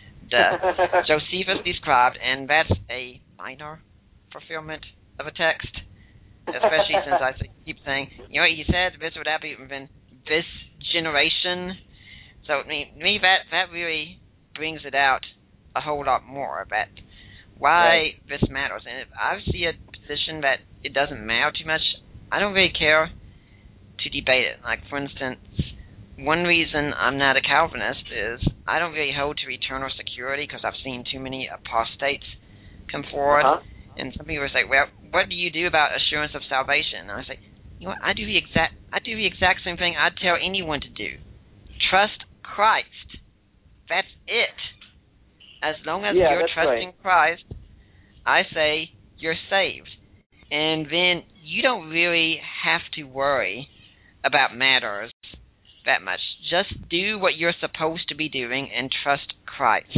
the Josephus described, and that's a minor fulfillment of a text, especially since I keep saying, you know, he said this would happen within this generation. So to me, me that, that really brings it out a whole lot more about why right. this matters. And if I see a position that it doesn't matter too much, I don't really care to debate it. Like, for instance, one reason I'm not a Calvinist is I don't really hold to eternal security, because I've seen too many apostates come forward. Uh-huh. And some people say, well, what do you do about assurance of salvation? And I say, You know what? I do the exact I do the exact same thing I'd tell anyone to do. Trust Christ. That's it. As long as yeah, you're that's trusting right. Christ, I say you're saved. And then you don't really have to worry about matters that much. Just do what you're supposed to be doing and trust Christ.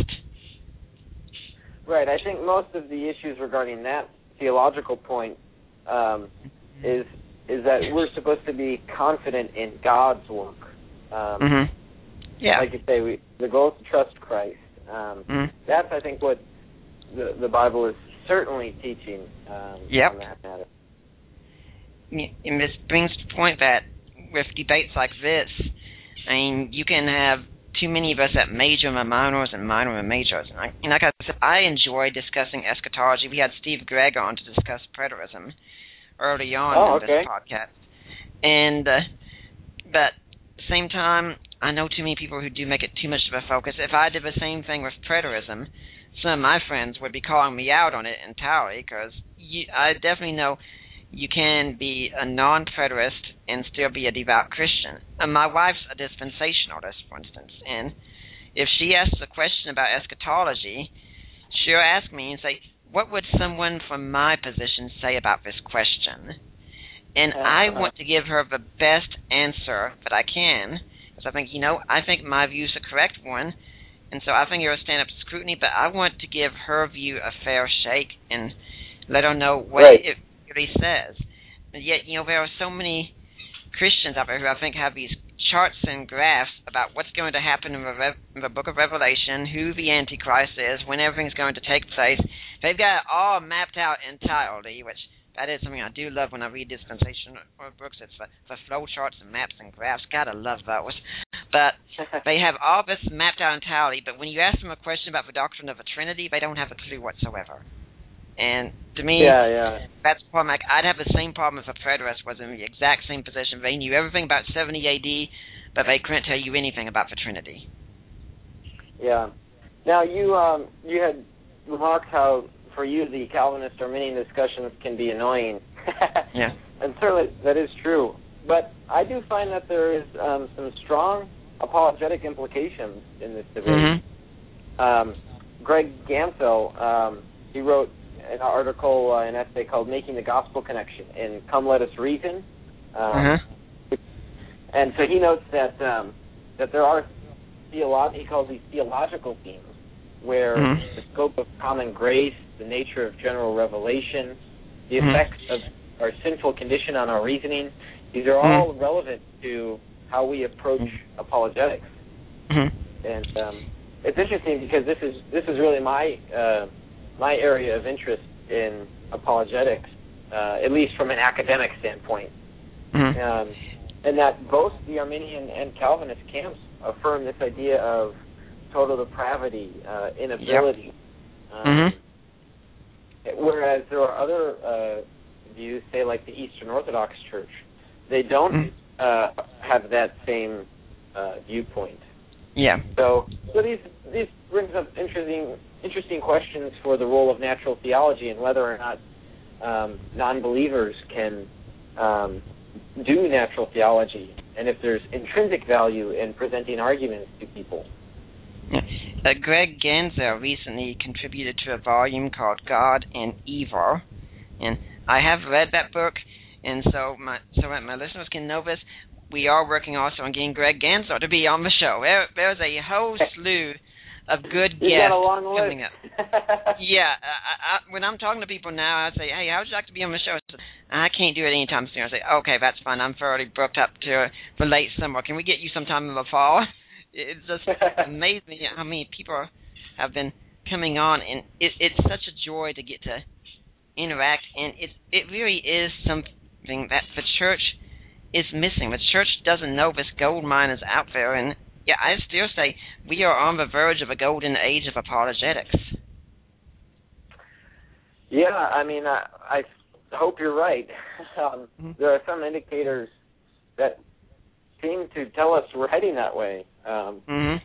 Right. I think most of the issues regarding that theological point um, is is that we're supposed to be confident in God's work. Um, mm-hmm. Yeah. Like you say, we, the goal is to trust Christ. Um, mm-hmm. That's, I think, what the, the Bible is certainly teaching um, yep. on that matter. And this brings to the point that with debates like this, I mean, you can have too many of us that major in the minors and minor in majors. And, I, and like I said, I enjoy discussing eschatology. We had Steve Gregg on to discuss preterism early on oh, in okay. this podcast. And, uh, but at the same time, I know too many people who do make it too much of a focus. If I did the same thing with preterism, some of my friends would be calling me out on it entirely, because I definitely know you can be a non-preterist and still be a devout Christian. And my wife's a dispensationalist, for instance, and if she asks a question about eschatology, she'll ask me and say, what would someone from my position say about this question? And uh-huh. I want to give her the best answer that I can, because I think, you know, I think my view is the correct one, and so I think it'll stand up to scrutiny, but I want to give her view a fair shake and let her know what right. it really says. And yet, you know, there are so many Christians out there who I think have these charts and graphs about what's going to happen in the, Re- in the book of Revelation, who the Antichrist is, when everything's going to take place. They've got it all mapped out entirely, which that is something I do love when I read dispensation books. It's the, the flow charts and maps and graphs. Gotta love those. But they have all this mapped out entirely, but when you ask them a question about the doctrine of the Trinity, they don't have a clue whatsoever. And to me, yeah, yeah. that's the problem. Like, I'd have the same problem if a preterist was in the exact same position. They knew everything about seventy A D, but they couldn't tell you anything about the Trinity. Yeah. Now, you um, you had remarked how, for you, the Calvinist Arminian discussions can be annoying. Yeah. And certainly that is true. But I do find that there is um, some strong apologetic implications in this debate. Mm-hmm. Um, Greg Gansel, um, he wrote an article, uh, an essay called Making the Gospel Connection in Come Let Us Reason. Um, uh-huh. And so he notes that um, that there are, theolo- he calls these theological themes, where mm-hmm. the scope of common grace, the nature of general revelation, the mm-hmm. effects of our sinful condition on our reasoning, these are all mm-hmm. relevant to how we approach mm-hmm. apologetics. Mm-hmm. And um, it's interesting because this is this is really my uh, my area of interest in apologetics, uh, at least from an academic standpoint. Mm-hmm. Um, and that both the Arminian and Calvinist camps affirm this idea of total depravity, uh, inability. Yep. Um, mm-hmm. Whereas there are other uh, views, say like the Eastern Orthodox Church, they don't mm-hmm. uh, have that same uh, viewpoint. Yeah. So, so these these brings up interesting interesting questions for the role of natural theology and whether or not um, non-believers can um, do natural theology, and if there's intrinsic value in presenting arguments to people. Yeah. Uh, Greg Gansel recently contributed to a volume called God and Evil, and I have read that book, and so my so that my listeners can know this, we are working also on getting Greg Gansel to be on the show. There, there's a whole slew of good You've guests got a long coming list. up. Yeah, I, I, when I'm talking to people now, I say, hey, how would you like to be on the show? I can't do it anytime soon. I say, okay, that's fine. I'm thoroughly booked up to the late summer. Can we get you sometime in the fall? It's just amazing how many people have been coming on, and it, it's such a joy to get to interact, and it it really is something that the church is missing. The church doesn't know this gold mine is out there, and yeah, I still say we are on the verge of a golden age of apologetics. Yeah, I mean, I, I hope you're right. Um, mm-hmm. There are some indicators that seem to tell us we're heading that way. Um, mm-hmm.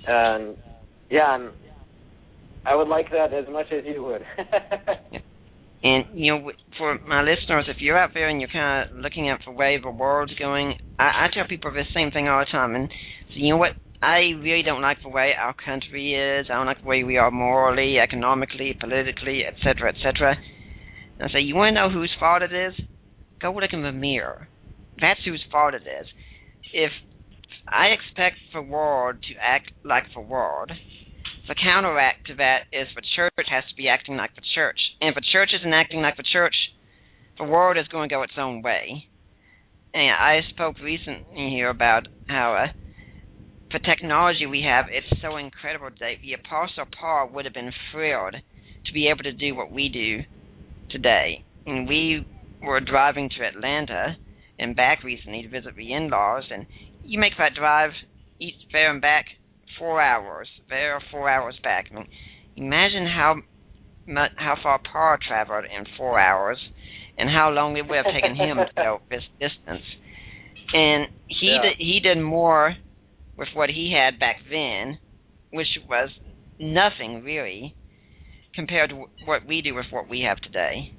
And yeah, I'm, I would like that as much as you would. Yeah. And, you know, for my listeners, if you're out there and you're kind of looking at the way the world's going, I, I tell people the same thing all the time. And, so, you know what? I really don't like the way our country is. I don't like the way we are morally, economically, politically, et cetera, et cetera. And I say, you want to know whose fault it is? Go look in the mirror. That's whose fault it is. If I expect the world to act like the world, the counteract to that is the church has to be acting like the church. And if the church isn't acting like the church, the world is going to go its own way. And I spoke recently here about how uh, the technology we have, it's so incredible today. The Apostle Paul would have been thrilled to be able to do what we do today. And we were driving to Atlanta and back recently to visit the in-laws, and you make that drive each there and back four hours, there or four hours back. I mean, imagine how much, how far Paul traveled in four hours, and how long it would have taken him to go this distance. And he yeah. did, he did more with what he had back then, which was nothing really, compared to what we do with what we have today.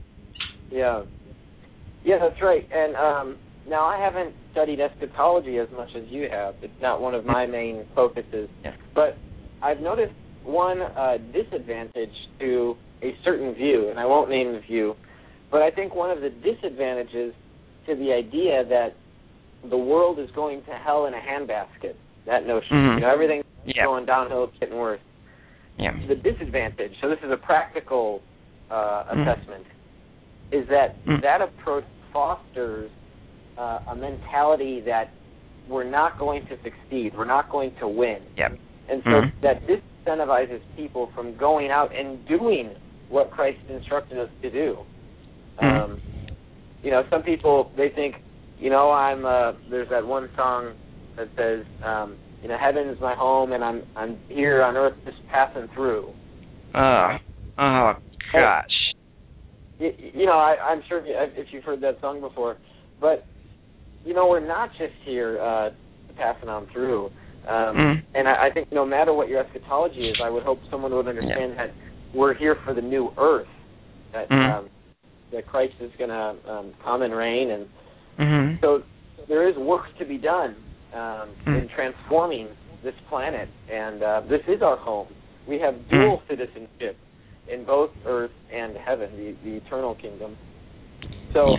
Yeah, yeah, that's right. And um, now I haven't studied eschatology as much as you have. It's not one of my main focuses. Yeah. But I've noticed one uh, disadvantage to a certain view, and I won't name the view, but I think one of the disadvantages to the idea that the world is going to hell in a handbasket, that notion. Mm-hmm. You know, everything's yeah. going downhill, it's getting worse. Yeah. The disadvantage, so this is a practical uh, mm-hmm. assessment, is that mm-hmm. that approach fosters uh, a mentality that we're not going to succeed, we're not going to win. Yep. And so mm-hmm. that disincentivizes people from going out and doing what Christ instructed us to do. Mm-hmm. Um, you know, some people, they think, you know, I'm. Uh, there's that one song that says, um, you know, heaven's my home, and I'm I'm here on earth just passing through. Oh, oh gosh. You, you know, I, I'm sure if, you, if you've heard that song before, but you know, we're not just here uh, passing on through. Um, mm. And I, I think no matter what your eschatology is, I would hope someone would understand yeah. that we're here for the new earth. That mm. um, that Christ is going to um, come and reign, and mm-hmm. so there is work to be done um, mm. in transforming this planet, and uh, this is our home. We have dual mm. citizenship in both earth and heaven, the, the eternal kingdom. So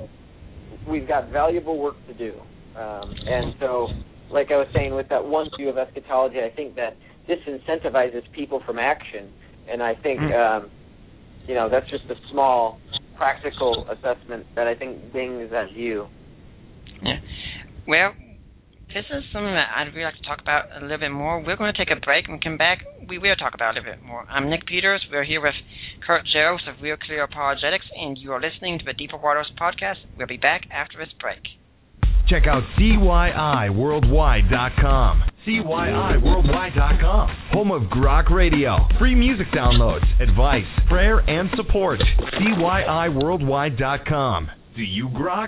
we've got valuable work to do. Um, and so, like I was saying, with that one view of eschatology, I think that disincentivizes people from action. And I think, um, you know, that's just a small practical assessment that I think dings that view. Yeah. Well, this is something that I'd really like to talk about a little bit more. We're going to take a break and come back. We will talk about it a little bit more. I'm Nick Peters. We're here with Kurt Jaros of Real Clear Apologetics, and you are listening to the Deeper Waters podcast. We'll be back after this break. Check out C Y I worldwide dot com. C Y I worldwide dot com. Home of Grok Radio. Free music downloads, advice, prayer, and support. C Y I worldwide dot com. Do you grok?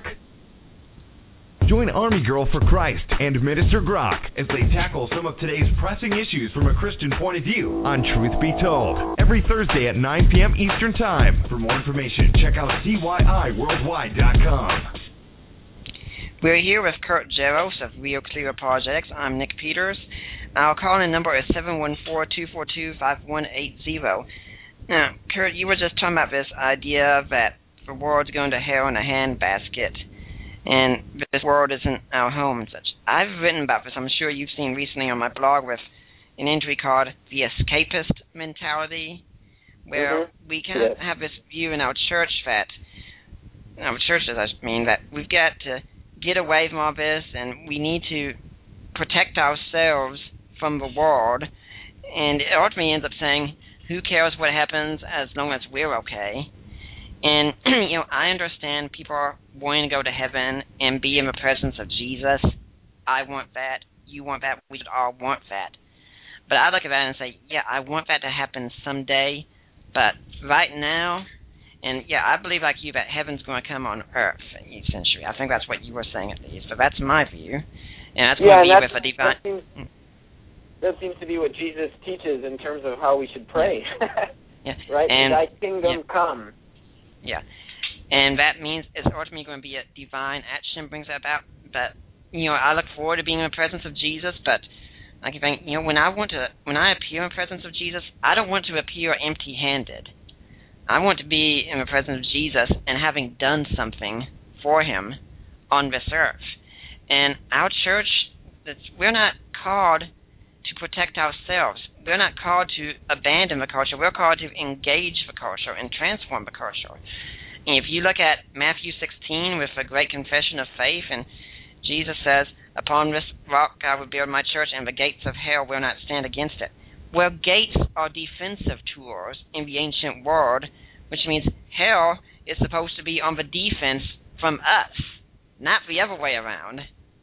Join Army Girl for Christ and Minister Grok as they tackle some of today's pressing issues from a Christian point of view on Truth Be Told. Every Thursday at nine p.m. Eastern Time. For more information, check out C Y I worldwide dot com. We're here with Kurt Jaros of Real Clear Apologetics. I'm Nick Peters. Our call-in number is seven one four, two four two, five one eight zero. Now, Kurt, you were just talking about this idea that the world's going to hell in a handbasket, and this world isn't our home and such. I've written about this, I'm sure you've seen recently on my blog, with an entry called The Escapist Mentality, where mm-hmm. we kind of yeah. have this view in our church that, in our churches I mean, that we've got to get away from all this, and we need to protect ourselves from the world, and it ultimately ends up saying, who cares what happens as long as we're okay? And, you know, I understand people are wanting to go to heaven and be in the presence of Jesus. I want that. You want that. We should all want that. But I look at that and say, yeah, I want that to happen someday, but right now, and, yeah, I believe like you that heaven's going to come on earth, essentially. I think that's what you were saying at least. So that's my view. And that's yeah, going to be with a divine... That seems, that seems to be what Jesus teaches in terms of how we should pray. Yeah. Right? And, Thy kingdom yeah. come. Yeah. And that means it's ultimately going to be a divine action brings that about. But, you know, I look forward to being in the presence of Jesus, but like, if I, you know, when I want to, when I appear in the presence of Jesus, I don't want to appear empty-handed. I want to be in the presence of Jesus and having done something for him on this earth. And our church, we're not called to protect ourselves. We're not called to abandon the culture. We're called to engage the culture and transform the culture. And if you look at Matthew sixteen with the great confession of faith, and Jesus says, upon this rock I will build my church, and the gates of hell will not stand against it. Well, gates are defensive tools in the ancient world, which means hell is supposed to be on the defense from us, not the other way around.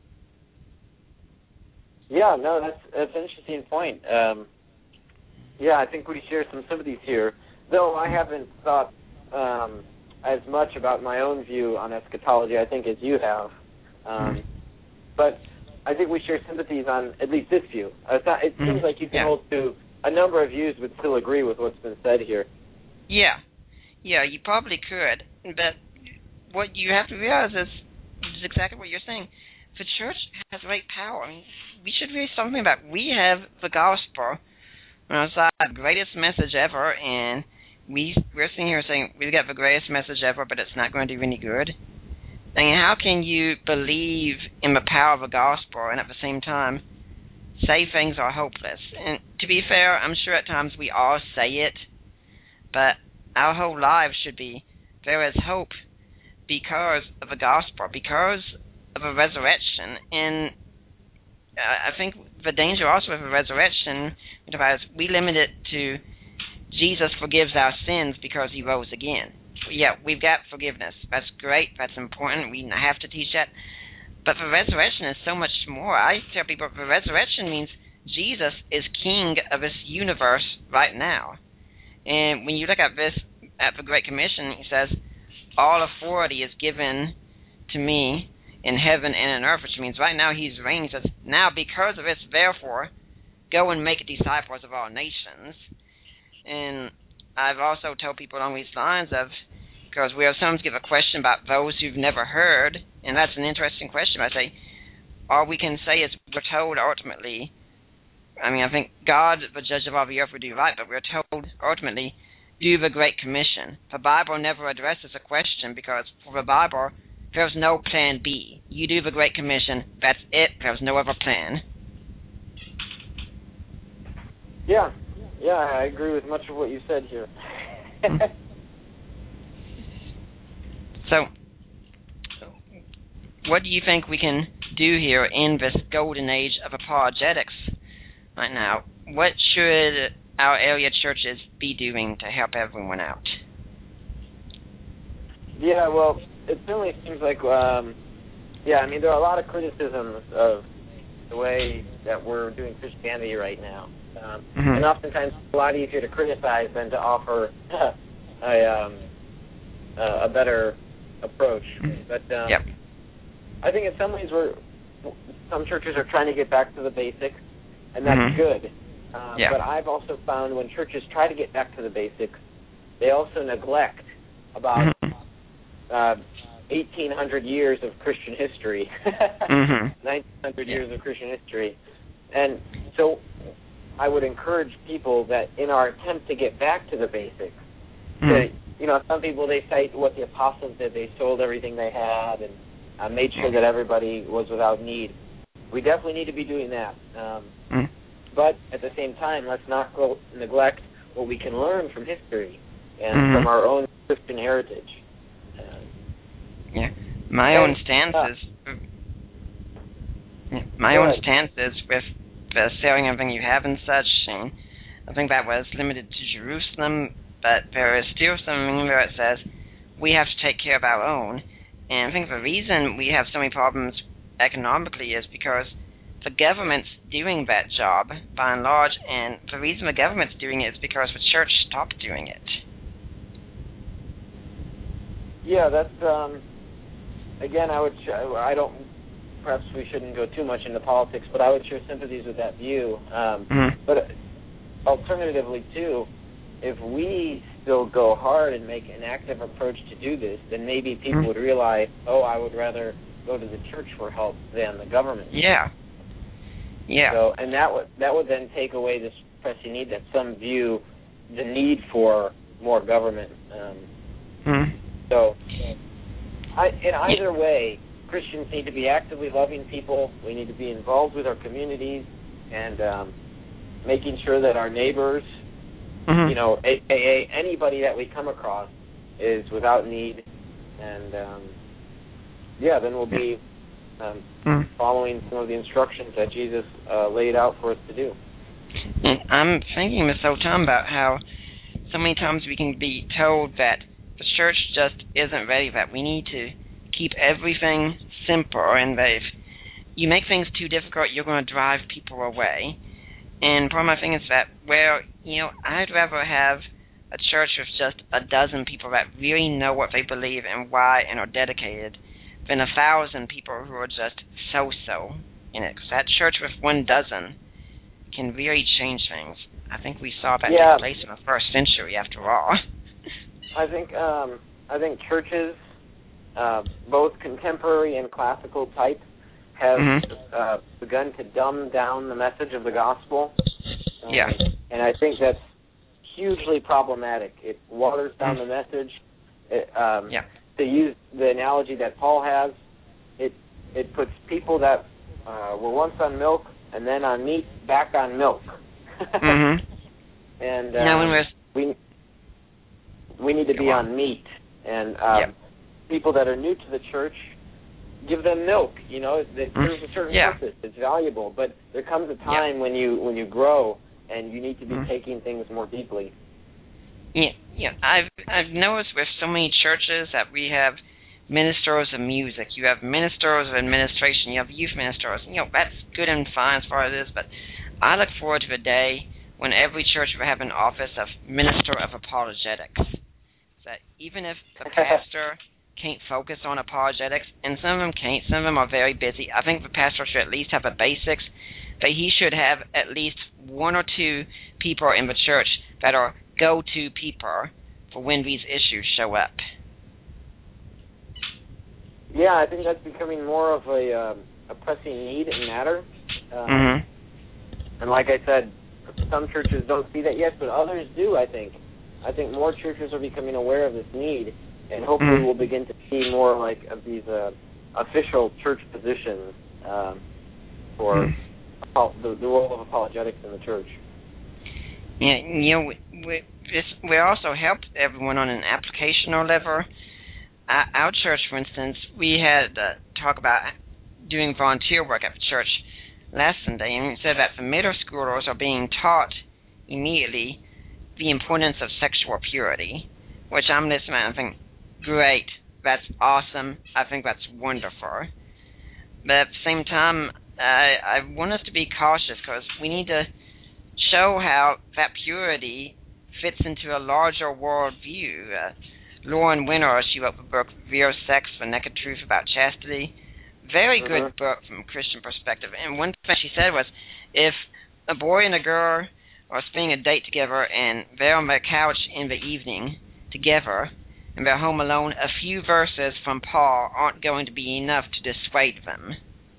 Yeah, no, that's that's an interesting point. Um, yeah, I think we share some sympathies here, though I haven't thought um, as much about my own view on eschatology, I think, as you have. Um, but I think we share sympathies on at least this view. Uh, it's not, it seems mm-hmm. like you can yeah. hold to a number of views but still agree with what's been said here. Yeah. Yeah, you probably could. But what you have to realize is, is exactly what you're saying. The church has great power. I mean, we should realize something about it. We have the gospel. You know, it's the greatest message ever, and we, we're sitting here saying we've got the greatest message ever, but it's not going to do any good. I mean, how can you believe in the power of the gospel and at the same time say things are hopeless? And to be fair, I'm sure at times we all say it, but our whole lives should be, there is hope because of the gospel, because of a resurrection. And uh, I think the danger also of a resurrection, we limit it to Jesus forgives our sins because he rose again. Yeah, we've got forgiveness. That's great. That's important. We have to teach that. But the resurrection is so much more. I tell people the resurrection means Jesus is king of this universe right now. And when you look at this, at the Great Commission, he says, all authority is given to me in heaven and in earth, which means right now he's reigning. He says, now because of this, therefore, go and make disciples of all nations. And I've also told people along these lines of, because we sometimes give a question about those who've never heard, and that's an interesting question. I say, all we can say is we're told ultimately, I mean, I think God, the judge of all the earth, will do right, but we're told ultimately, do the Great Commission. The Bible never addresses a question because for the Bible, there's no plan B. You do the Great Commission, that's it, there's no other plan. Yeah, yeah, I agree with much of what you said here. So, what do you think we can do here in this golden age of apologetics right now? What should our area churches be doing to help everyone out? Yeah, well, it certainly seems like, um, yeah, I mean, there are a lot of criticisms of the way that we're doing Christianity right now. Um, mm-hmm. And oftentimes it's a lot easier to criticize than to offer a, um, a better approach. But um, yep. I think in some ways we're, some churches are trying to get back to the basics, and that's mm-hmm. good. Um, yeah. But I've also found when churches try to get back to the basics, they also neglect about mm-hmm. uh, eighteen hundred years of Christian history, mm-hmm. nineteen hundred yeah. years of Christian history. And so I would encourage people that in our attempt to get back to the basics, mm-hmm. to, you know, some people, they cite what the apostles did. They sold everything they had and uh, made sure that everybody was without need. We definitely need to be doing that. Um, mm-hmm. But at the same time, let's not go neglect what we can learn from history and mm-hmm. from our own Christian heritage. Uh, yeah, my and, own stance uh, is yeah, my own stance is with the selling everything you have and such. And I think that was limited to Jerusalem, but there is still something where it says we have to take care of our own. And I think the reason we have so many problems economically is because the government's doing that job, by and large, and the reason the government's doing it is because the church stopped doing it. Yeah, that's, um, again, I would, I don't, perhaps we shouldn't go too much into politics, but I would share sympathies with that view. Um, mm-hmm. But alternatively, too, if we still go hard and make an active approach to do this, then maybe people Mm-hmm. would realize, oh, I would rather go to the church for help than the government. Yeah. Yeah. So, and that would that would then take away this pressing need that some view the need for more government. Um, Mm-hmm. so, I, in either way, Christians need to be actively loving people. We need to be involved with our communities and um, making sure that our neighbors, Mm-hmm. you know, A K A anybody that we come across is without need. And, um, yeah, then we'll be um, Mm-hmm. following some of the instructions that Jesus uh, laid out for us to do. And I'm thinking this whole time about how so many times we can be told that the church just isn't ready, that we need to keep everything simple, and that if you make things too difficult, you're going to drive people away. And part of my thing is that, well, you know, I'd rather have a church with just a dozen people that really know what they believe and why and are dedicated than a thousand people who are just so-so in it. Because that church with one dozen can really change things. I think we saw that Yeah. take place in the first century, after all. I think um, I think churches, uh, both contemporary and classical type, have Mm-hmm. uh, begun to dumb down the message of the gospel. Um, Yeah. And I think that's hugely problematic. It waters down Mm-hmm. the message. It, um, Yeah. To use the analogy that Paul has, it it puts people that uh, were once on milk and then on meat back on milk. Mm-hmm. And Now, when um, we're we we need to be Go on. on meat, and um, Yep. people that are new to the church, give them milk. You know, it, it serves a certain Yeah. purpose. It's valuable, but there comes a time when you when you grow and you need to be Mhm. taking things more deeply. Yeah, yeah. I've I've noticed with so many churches that we have ministers of music, you have ministers of administration, you have youth ministers. You know, that's good and fine as far as it is, but I look forward to the day when every church will have an office of minister of apologetics. That even if the pastor can't focus on apologetics, and some of them can't, some of them are very busy, I think the pastor should at least have the basics, that he should have at least one or two people in the church that are go-to people for when these issues show up. Yeah, I think that's becoming more of a um, a pressing need and matter. Um, Mm-hmm. And like I said, some churches don't see that yet, but others do. I think. I think more churches are becoming aware of this need, and hopefully Mhm. we'll begin to see more like of these uh, official church positions um, for Mhm. apo- the, the role of apologetics in the church. Yeah, you know, we, we, this, we also helped everyone on an applicational level. Our, our church, for instance, we had uh, talk about doing volunteer work at the church last Sunday, and we said that the middle schoolers are being taught immediately the importance of sexual purity, which I'm listening and I think, great, that's awesome, I think that's wonderful. But at the same time, I, I want us to be cautious because we need to show how that purity fits into a larger world view. Uh, Lauren Winner, she wrote the book Real Sex, The Naked Truth About Chastity. Very good Mhm. book from a Christian perspective. And one thing she said was, if a boy and a girl are spending a date together and they're on the couch in the evening together and they're home alone, a few verses from Paul aren't going to be enough to dissuade them.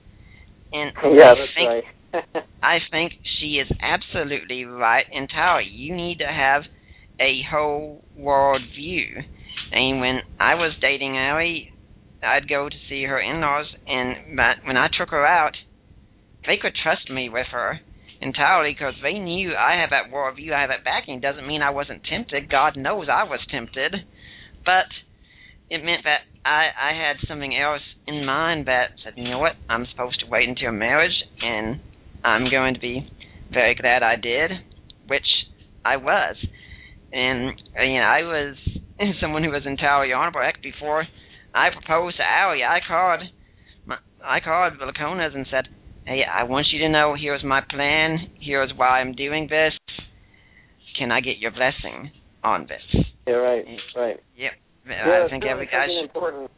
And Yeah, I that's think right. I think she is absolutely right entirely. You need to have a whole world view. And when I was dating Allie, I'd go to see her in-laws, and but when I took her out, they could trust me with her entirely because they knew I have that world view, I have that backing. Doesn't mean I wasn't tempted. God knows I was tempted. But it meant that I, I had something else in mind that said, you know what, I'm supposed to wait until marriage, and I'm going to be very glad I did, which I was. And, you know, I was someone who was entirely honorable. Heck, before I proposed to Allie, I called, my, I called the Laconas and said, hey, I want you to know here's my plan, here's why I'm doing this. Can I get your blessing on this? Yeah, right, right. Yep. Yeah, I think every guy something should. important.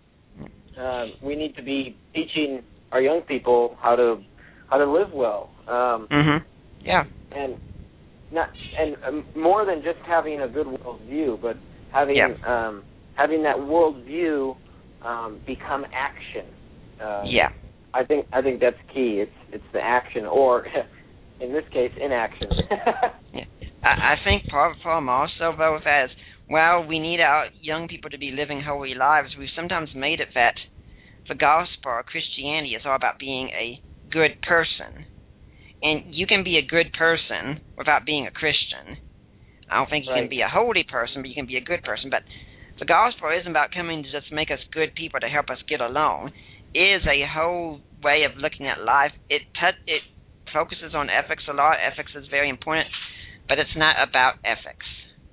Uh, we need to be teaching our young people how to how to live well. Um, Mhm. Yeah. and not and um, more than just having a good worldview, but having yeah. um, having that worldview um, become action. Uh, yeah. I think I think that's key. It's it's the action, or in this case, inaction. yeah. I, I think part of the problem also, though, as well, we need our young people to be living holy lives. We've sometimes made it that the gospel or Christianity is all about being a good person. And you can be a good person without being a Christian. I don't think you right. can be a holy person, but you can be a good person. But the gospel isn't about coming to just make us good people to help us get along. It is a whole way of looking at life. It t- it focuses on ethics a lot. Ethics is very important, but it's not about ethics.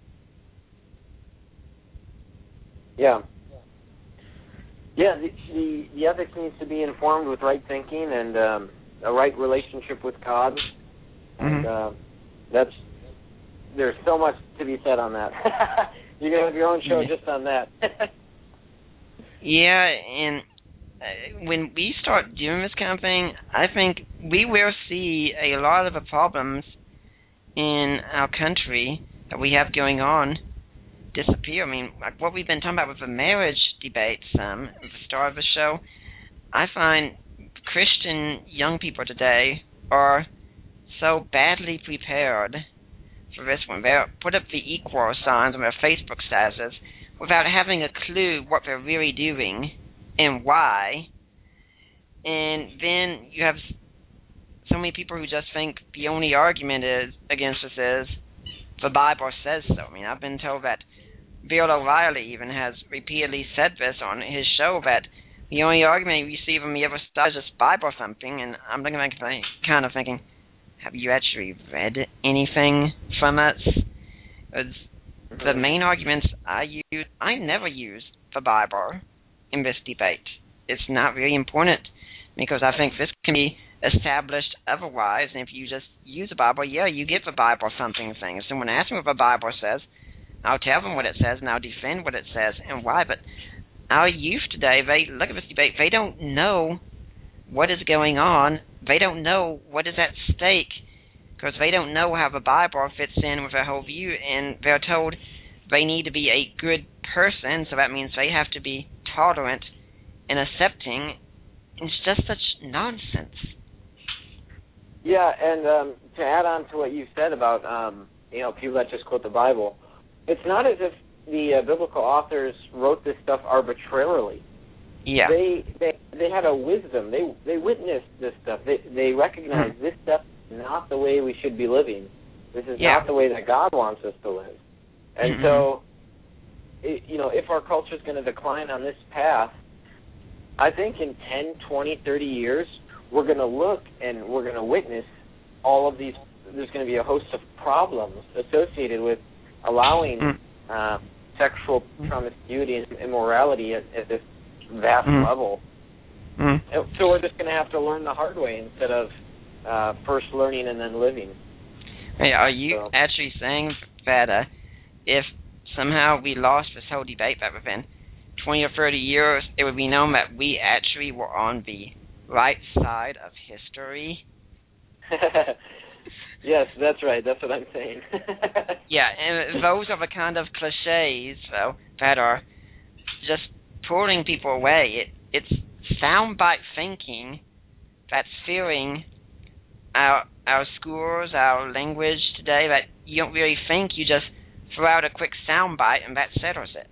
Yeah. Yeah, the, the, the ethics needs to be informed with right thinking and um, a right relationship with God. And mm-hmm. uh, that's there's so much to be said on that. You can have your own show yeah. just on that. yeah, and uh, when we start doing this kind of thing, I think we will see a lot of the problems in our country that we have going on disappear. I mean, like what we've been talking about with the marriage debates um, at the start of the show, I find Christian young people today are so badly prepared for this one. They put up the equal signs on their Facebook statuses without having a clue what they're really doing and why. And then you have so many people who just think the only argument is against us is the Bible says so. I mean, I've been told that Bill O'Reilly even has repeatedly said this on his show, that the only argument you see from the other side is just Bible thumping, and I'm looking at it kind of thinking, have you actually read anything from us? It's the main arguments I use, I never use the Bible in this debate. It's not really important, because I think this can be established otherwise, and if you just use the Bible, yeah, you get the Bible thumping thing. If someone asks me what the Bible says, I'll tell them what it says, and I'll defend what it says and why. But our youth today, they look at this debate, they don't know what is going on. They don't know what is at stake, because they don't know how the Bible fits in with their whole view, and they're told they need to be a good person, so that means they have to be tolerant and accepting. It's just such nonsense. Yeah, and um, to add on to what you said about um, you know people that just quote the Bible, it's not as if the uh, biblical authors wrote this stuff arbitrarily. Yeah. They they they had a wisdom. They they witnessed this stuff. They they recognized hmm. this stuff is not the way we should be living. This is yeah. not the way that God wants us to live. And mm-hmm. so, it, you know, if our culture is going to decline on this path, I think in ten, twenty, thirty years, we're going to look and we're going to witness all of these. There's going to be a host of problems associated with allowing mm. uh, sexual promiscuity and immorality at, at this vast mm. level. Mm. And so we're just going to have to learn the hard way instead of uh, first learning and then living. Hey, are you so. actually saying that uh, if somehow we lost this whole debate, that within twenty or thirty years it would be known that we actually were on the right side of history? Yes, that's right. That's what I'm saying. Yeah, and those are the kind of cliches, though, that are just pulling people away. It, it's soundbite thinking that's filling our our schools, our language today, that you don't really think. You just throw out a quick soundbite and that settles it.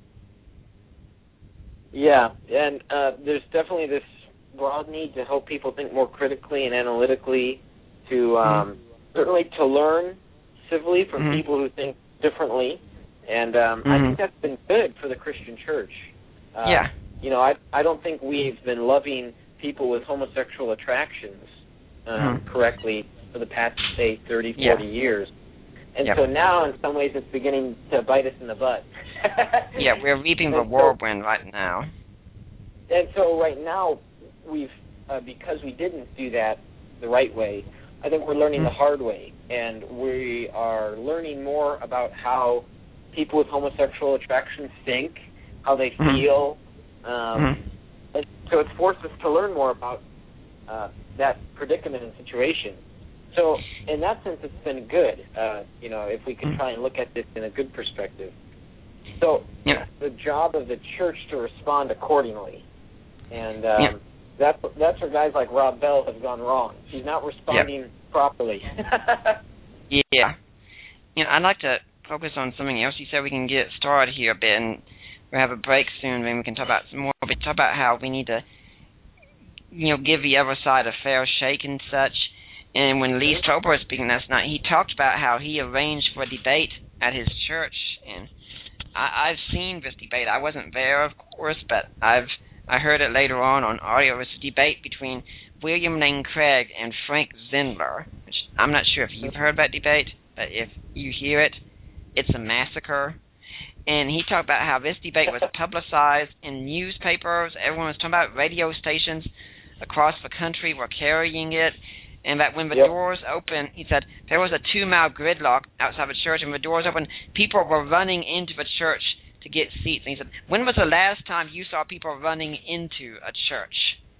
Yeah, and uh, there's definitely this broad need to help people think more critically and analytically, to um, mm-hmm. certainly to learn civilly from mm-hmm. people who think differently, and um, mm-hmm. I think that's been good for the Christian church. Uh, yeah. You know, I I don't think we've been loving people with homosexual attractions um, mm-hmm. correctly for the past, say, thirty, forty yeah. years. And yep. so now, in some ways, it's beginning to bite us in the butt. Yeah, we're reaping the so, whirlwind right now. And so right now, we've uh, because we didn't do that the right way, I think we're learning mm-hmm. the hard way, and we are learning more about how people with homosexual attractions think, how they mm-hmm. feel. Um, mm-hmm. and so it's forced us to learn more about uh, that predicament and situation. So in that sense, it's been good. Uh, you know, if we can try and look at this in a good perspective. So yeah. the job of the church to respond accordingly, and um, yeah. that's that's where guys like Rob Bell have gone wrong. He's not responding yeah. properly. yeah. You know, I'd like to focus on something else. You said we can get started here a bit, and we'll have a break soon, and we can talk about some more. But talk about how we need to, you know, give the other side a fair shake and such. And when Lee Strobel was speaking last night, he talked about how he arranged for a debate at his church, and I, I've seen this debate. I wasn't there, of course, but I've I heard it later on on audio. It was a debate between William Lane Craig and Frank Zindler, which I'm not sure if you've heard that debate, but if you hear it, it's a massacre. And he talked about how this debate was publicized in newspapers. Everyone was talking about radio stations across the country were carrying it. And that when the yep. doors opened, he said, there was a two-mile gridlock outside the church, and the doors opened, people were running into the church to get seats. And he said, when was the last time you saw people running into a church?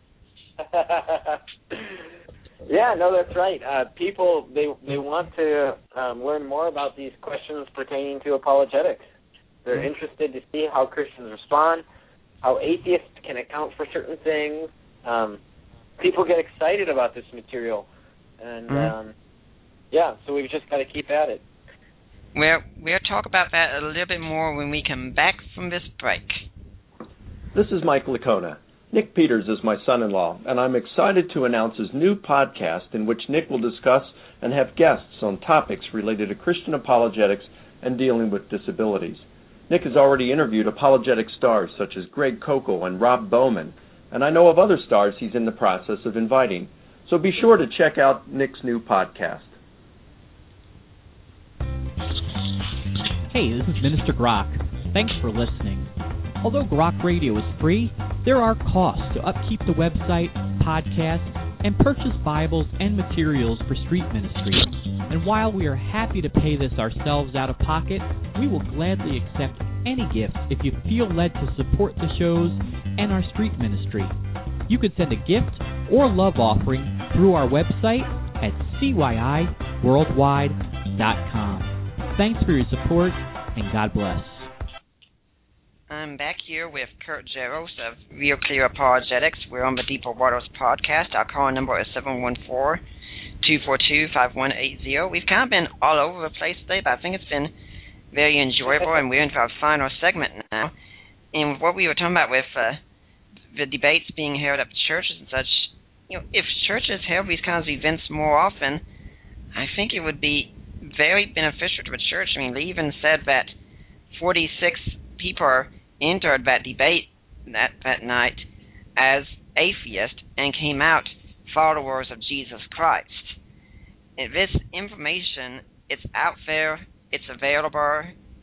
Yeah, no, that's right. Uh, people, they they want to um, learn more about these questions pertaining to apologetics. They're mm-hmm. interested to see how Christians respond, how atheists can account for certain things. Um, people get excited about this material. And, mm-hmm. um, yeah, so we've just got to keep at it. We'll, we'll talk about that a little bit more when we come back from this break. This is Mike Licona. Nick Peters is my son-in-law, and I'm excited to announce his new podcast in which Nick will discuss and have guests on topics related to Christian apologetics and dealing with disabilities. Nick has already interviewed apologetic stars such as Greg Koukl and Rob Bowman, and I know of other stars he's in the process of inviting. So be sure to check out Nick's new podcast. Hey, this is Minister Grok. Thanks for listening. Although Grok Radio is free, there are costs to upkeep the website, podcast, and purchase Bibles and materials for street ministry. And while we are happy to pay this ourselves out of pocket, we will gladly accept any gift if you feel led to support the shows and our street ministry. You can send a gift or love offering through our website at C Y I worldwide dot com. Thanks for your support, and God bless. I'm back here with Kurt Jaros of Real Clear Apologetics. We're on the Deeper Waters podcast. Our call number is seven one four, two four two, five one eight zero. We've kind of been all over the place today, but I think it's been very enjoyable, and we're into our final segment now. And what we were talking about with uh, the debates being held at churches and such, you know, if churches held these kinds of events more often, I think it would be very beneficial to the church. I mean, they even said that forty-six people entered that debate that, that night as atheists and came out followers of Jesus Christ. And this information, it's out there, it's available,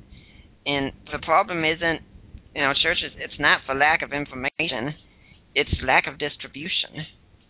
and the problem isn't, you know, churches, it's not for lack of information, it's lack of distribution.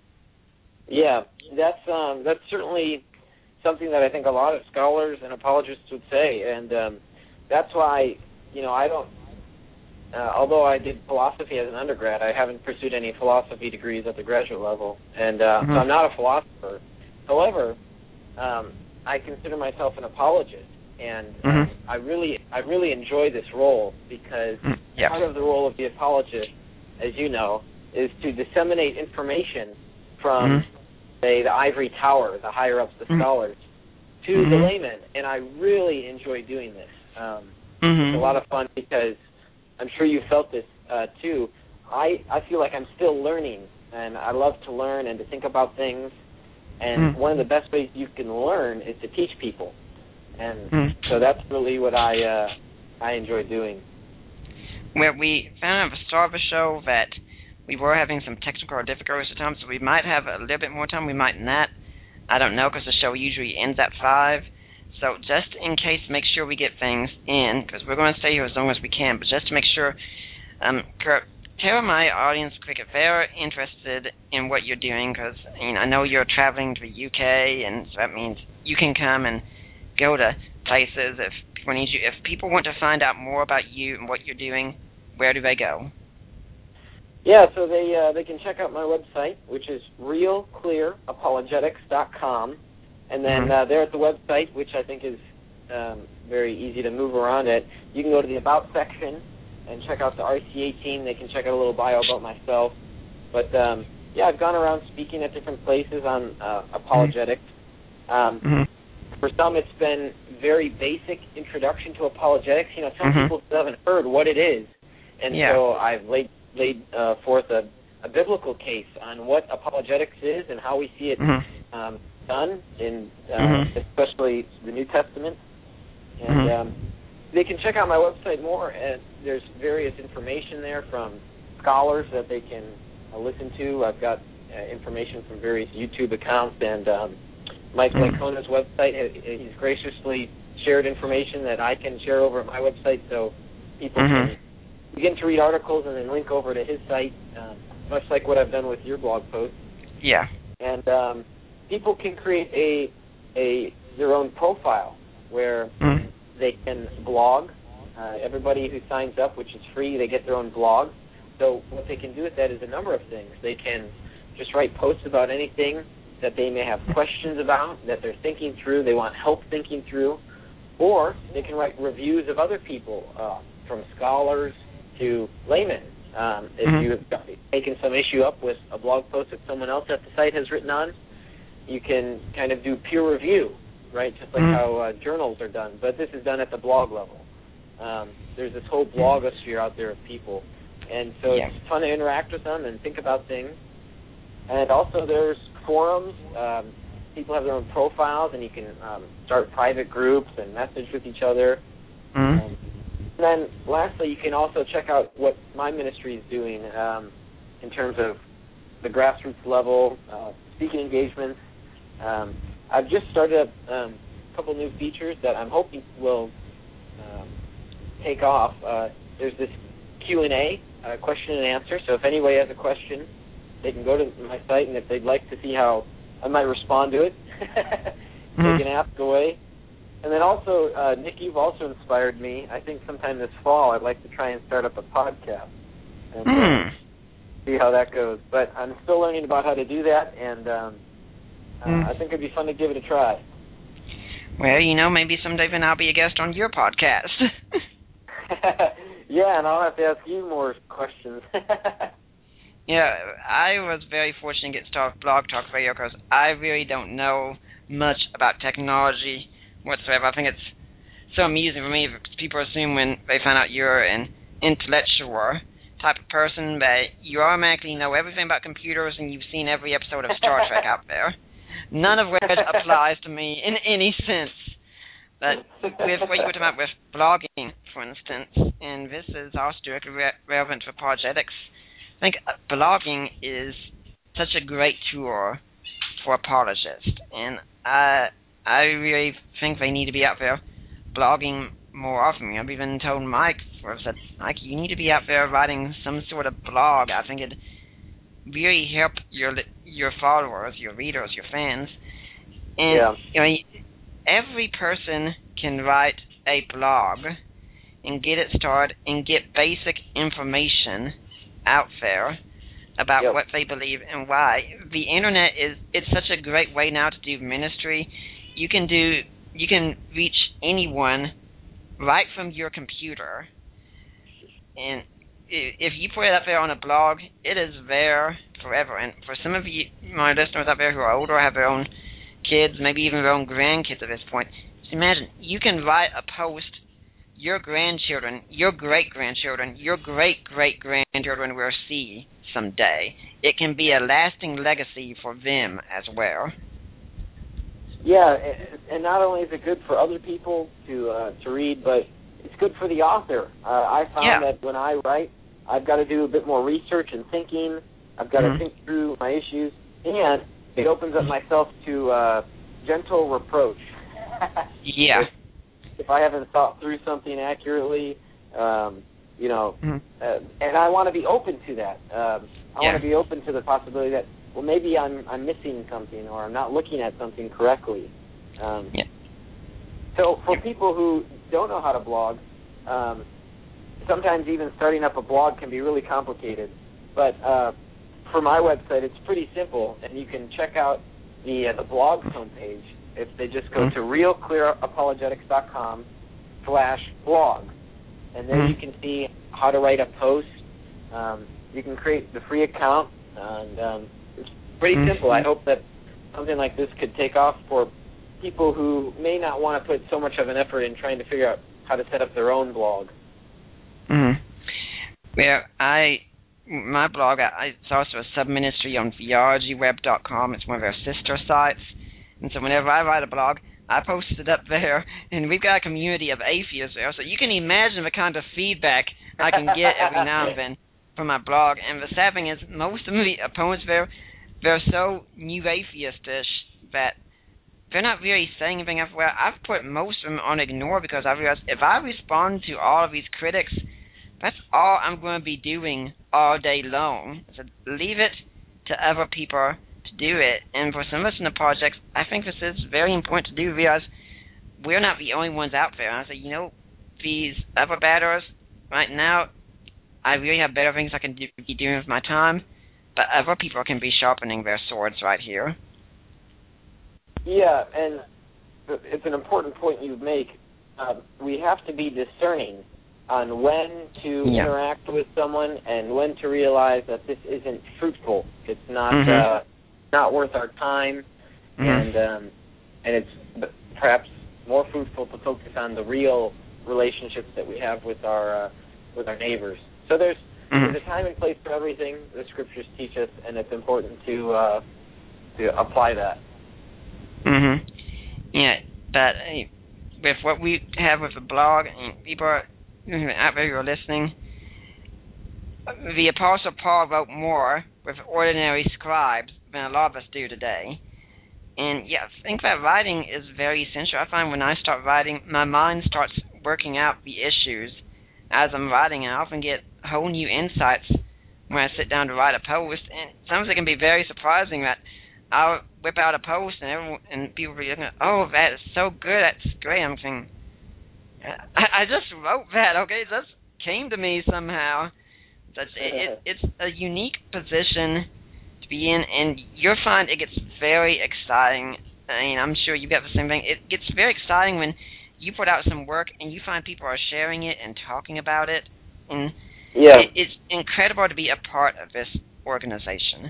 Yeah, that's um, that's certainly something that I think a lot of scholars and apologists would say, and um, that's why, you know, I don't, uh, although I did philosophy as an undergrad, I haven't pursued any philosophy degrees at the graduate level, and uh, mm-hmm. so I'm not a philosopher. However, um, I consider myself an apologist, and mm-hmm. uh, I really, I really enjoy this role because mm, yeah. part of the role of the apologist, as you know, is to disseminate information from, mm-hmm. say, the ivory tower, the higher-ups, the mm-hmm. scholars, to mm-hmm. the layman, and I really enjoy doing this. Um, mm-hmm. It's a lot of fun because I'm sure you felt this uh, too. I, I feel like I'm still learning, and I love to learn and to think about things, and mm-hmm. one of the best ways you can learn is to teach people, and mm-hmm. so that's really what I uh, I enjoy doing. Well, we found at the start of the show that we were having some technical difficulties at times, so we might have a little bit more time, we might not. I don't know, because the show usually ends at five. So just in case, make sure we get things in, because we're going to stay here as long as we can, but just to make sure, um, Kurt, tell my audience quick if they're interested in what you're doing, because you know, I know you're traveling to the U K, and so that means you can come and go to places if people need you. If people want to find out more about you and what you're doing, where do they go? Yeah, so they uh, they can check out my website, which is real clear apologetics dot com, And then mm-hmm. uh, there at the website, which I think is um, very easy to move around at, you can go to the About section and check out the R C A team. They can check out a little bio about myself. But, um, yeah, I've gone around speaking at different places on uh, apologetics. Um, mm-hmm. For some, it's been very basic introduction to apologetics. You know, some mm-hmm. people still haven't heard what it is. And yeah. so I've laid, laid uh, forth a, a biblical case on what apologetics is and how we see it mm-hmm. um, done, in uh, mm-hmm. especially the New Testament. And mm-hmm. um, they can check out my website more. And there's various information there from scholars that they can uh, listen to. I've got uh, information from various YouTube accounts, and um, Mike mm-hmm. Lycona's website, he's graciously shared information that I can share over at my website, so people mm-hmm. can begin to read articles and then link over to his site, um, much like what I've done with your blog post. Yeah. And um, people can create a a their own profile where mm-hmm. they can blog. Uh, everybody who signs up, which is free, they get their own blog. So what they can do with that is a number of things. They can just write posts about anything that they may have questions about, that they're thinking through, they want help thinking through, or they can write reviews of other people, uh, from scholars to laymen. Um, if mm-hmm. you've taken some issue up with a blog post that someone else at the site has written on, you can kind of do peer review, right, just like mm-hmm. how uh, journals are done, but this is done at the blog level. Um, there's this whole blogosphere out there of people, and so yeah. it's fun to interact with them and think about things. And also there's forums. Um, people have their own profiles, and you can um, start private groups and message with each other. Mm-hmm. Um, and then lastly, you can also check out what my ministry is doing um, in terms of the grassroots level, uh, speaking engagements. Um, I've just started a um, couple new features that I'm hoping will um, take off. Uh, there's this Q and A, uh, question and answer, so if anybody has a question, they can go to my site, and if they'd like to see how I might respond to it, mm-hmm. they can ask away. And then also, uh, Nick, you've also inspired me. I think sometime this fall I'd like to try and start up a podcast and mm. uh, see how that goes. But I'm still learning about how to do that, and um, uh, mm. I think it'd be fun to give it a try. Well, you know, maybe someday then I'll be a guest on your podcast. Yeah, and I'll have to ask you more questions. Yeah, I was very fortunate to get started with Blog Talk Radio because I really don't know much about technology whatsoever. I think it's so amusing for me because people assume when they find out you're an intellectual type of person that you automatically know everything about computers and you've seen every episode of Star Trek out there. None of which applies to me in any sense. But with what you were talking about with blogging, for instance, and this is also directly re- relevant for apologetics, I think blogging is such a great tool for apologists, and I I really think they need to be out there blogging more often. I've even told Mike, I've said, Mike, you need to be out there writing some sort of blog. I think it'd really help your your followers, your readers, your fans. And yeah. you know, every person can write a blog and get it started and get basic information out there about yep. what they believe and why. The internet is it's such a great way now to do ministry. You can do you can reach anyone right from your computer, and if you put it up there on a blog, it is there forever. And for some of you, my listeners out there who are older, have their own kids, maybe even their own grandkids at this point, just imagine you can write a post your grandchildren, your great-grandchildren, your great-great-grandchildren will see someday. It can be a lasting legacy for them as well. Yeah, and not only is it good for other people to uh, to read, but it's good for the author. Uh, I found yeah. that when I write, I've got to do a bit more research and thinking. I've got mm-hmm. to think through my issues, and it opens up myself to uh, gentle reproach. yeah. If, if I haven't thought through something accurately, um, you know, mm-hmm. uh, and I want to be open to that. Um, I yeah. want to be open to the possibility that, well, maybe I'm I'm missing something or I'm not looking at something correctly. Um, yeah. So for people who don't know how to blog, um, sometimes even starting up a blog can be really complicated. But uh, for my website, it's pretty simple, and you can check out the uh, the blog homepage, if they just go mm-hmm. to real clear apologetics dot com slash blog. And then mm-hmm. you can see how to write a post. Um, you can create the free account. And um, it's pretty mm-hmm. simple. I hope that something like this could take off for people who may not want to put so much of an effort in trying to figure out how to set up their own blog. Mm-hmm. Well, I, my blog, I, it's also a sub-ministry on theology web dot com. It's one of our sister sites. And so whenever I write a blog, I post it up there, and we've got a community of atheists there. So you can imagine the kind of feedback I can get every now and then from my blog. And the sad thing is, most of the opponents there, they're so new atheistish that they're not really saying anything. Well, I've put most of them on ignore because I realized if I respond to all of these critics, that's all I'm going to be doing all day long. So leave it to other people to do it. And for some of us in the projects, I think this is very important to do because we're not the only ones out there. And I say, you know, these other batters, right now, I really have better things I can do, be doing with my time, but other people can be sharpening their swords right here. Yeah, and it's an important point you make. Uh, we have to be discerning on when to yeah. interact with someone and when to realize that this isn't fruitful. It's not mm-hmm. uh, not worth our time, mm-hmm. and um, and it's perhaps more fruitful to focus on the real relationships that we have with our uh, with our neighbors. So there's mm-hmm. there's a time and place for everything. The scriptures teach us, and it's important to uh, to apply that. Mhm. Yeah, but uh, with what we have with the blog, and people are, out there who are listening, the Apostle Paul wrote more with ordinary scribes than a lot of us do today. And yeah, I think that writing is very essential. I find when I start writing, my mind starts working out the issues as I'm writing, and I often get whole new insights when I sit down to write a post. And sometimes it can be very surprising that I'll whip out a post and everyone, and people will be looking, oh, that is so good, that's great. I'm thinking, I, I just wrote that, okay? It just came to me somehow. It, it, it's a unique position to be in, and you'll find it gets very exciting. I mean, I'm sure you got the same thing. It gets very exciting when you put out some work and you find people are sharing it and talking about it. And yeah. it, it's incredible to be a part of this organization.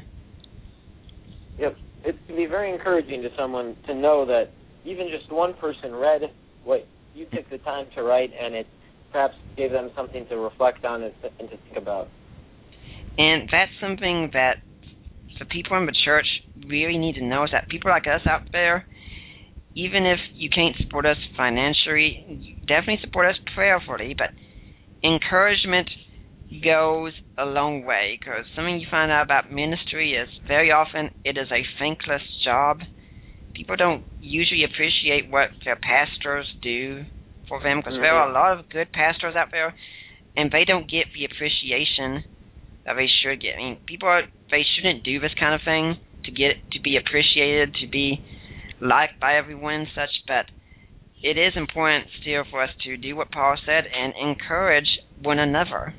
Yep. It can be very encouraging to someone to know that even just one person read what you took the time to write, and it perhaps gave them something to reflect on and to, and to think about. And that's something that the people in the church really need to know, is that people like us out there, even if you can't support us financially, you definitely support us prayerfully, but encouragement goes a long way, because something you find out about ministry is very often it is a thankless job. People don't usually appreciate what their pastors do for them, because mm-hmm. there are a lot of good pastors out there, and they don't get the appreciation that they should get. I mean, people are, they shouldn't do this kind of thing to get to be appreciated, to be liked by everyone and such, but it is important still for us to do what Paul said and encourage one another.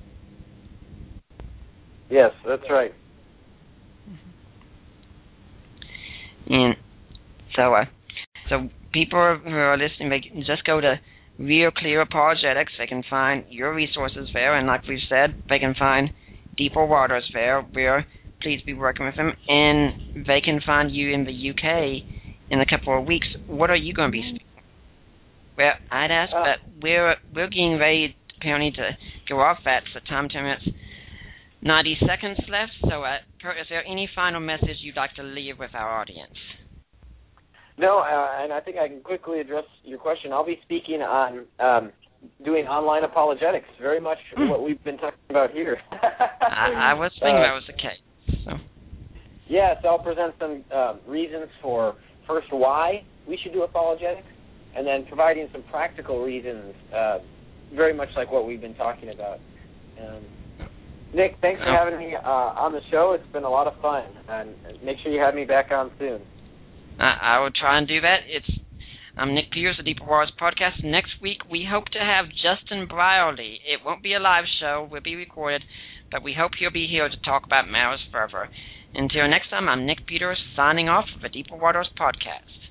Yes, that's right. And so, uh, so people who are listening, they can just go to Real Clear Apologetics. They can find your resources there, and like we've said, they can find Deeper Waters there. We're pleased to be working with them, and they can find you in the U K in a couple of weeks. What are you going to be speaking? Well, I'd ask, uh, but we're we're getting ready apparently to go off that. So time ten minutes. ninety seconds left, so uh, Kurt, is there any final message you'd like to leave with our audience? No, uh, and I think I can quickly address your question. I'll be speaking on um, doing online apologetics, very much mm. what we've been talking about here. I, I was thinking uh, that was the case. So. Yeah, so I'll present some uh, reasons for, first, why we should do apologetics, and then providing some practical reasons, uh, very much like what we've been talking about. Um, Nick, thanks for having me uh, on the show. It's been a lot of fun, and make sure you have me back on soon. I, I will try and do that. It's I'm Nick Peters of Deeper Waters Podcast. Next week, we hope to have Justin Brierly. It won't be a live show. We'll be recorded, but we hope he'll be here to talk about marriage further. Until next time, I'm Nick Peters, signing off for the Deeper Waters Podcast.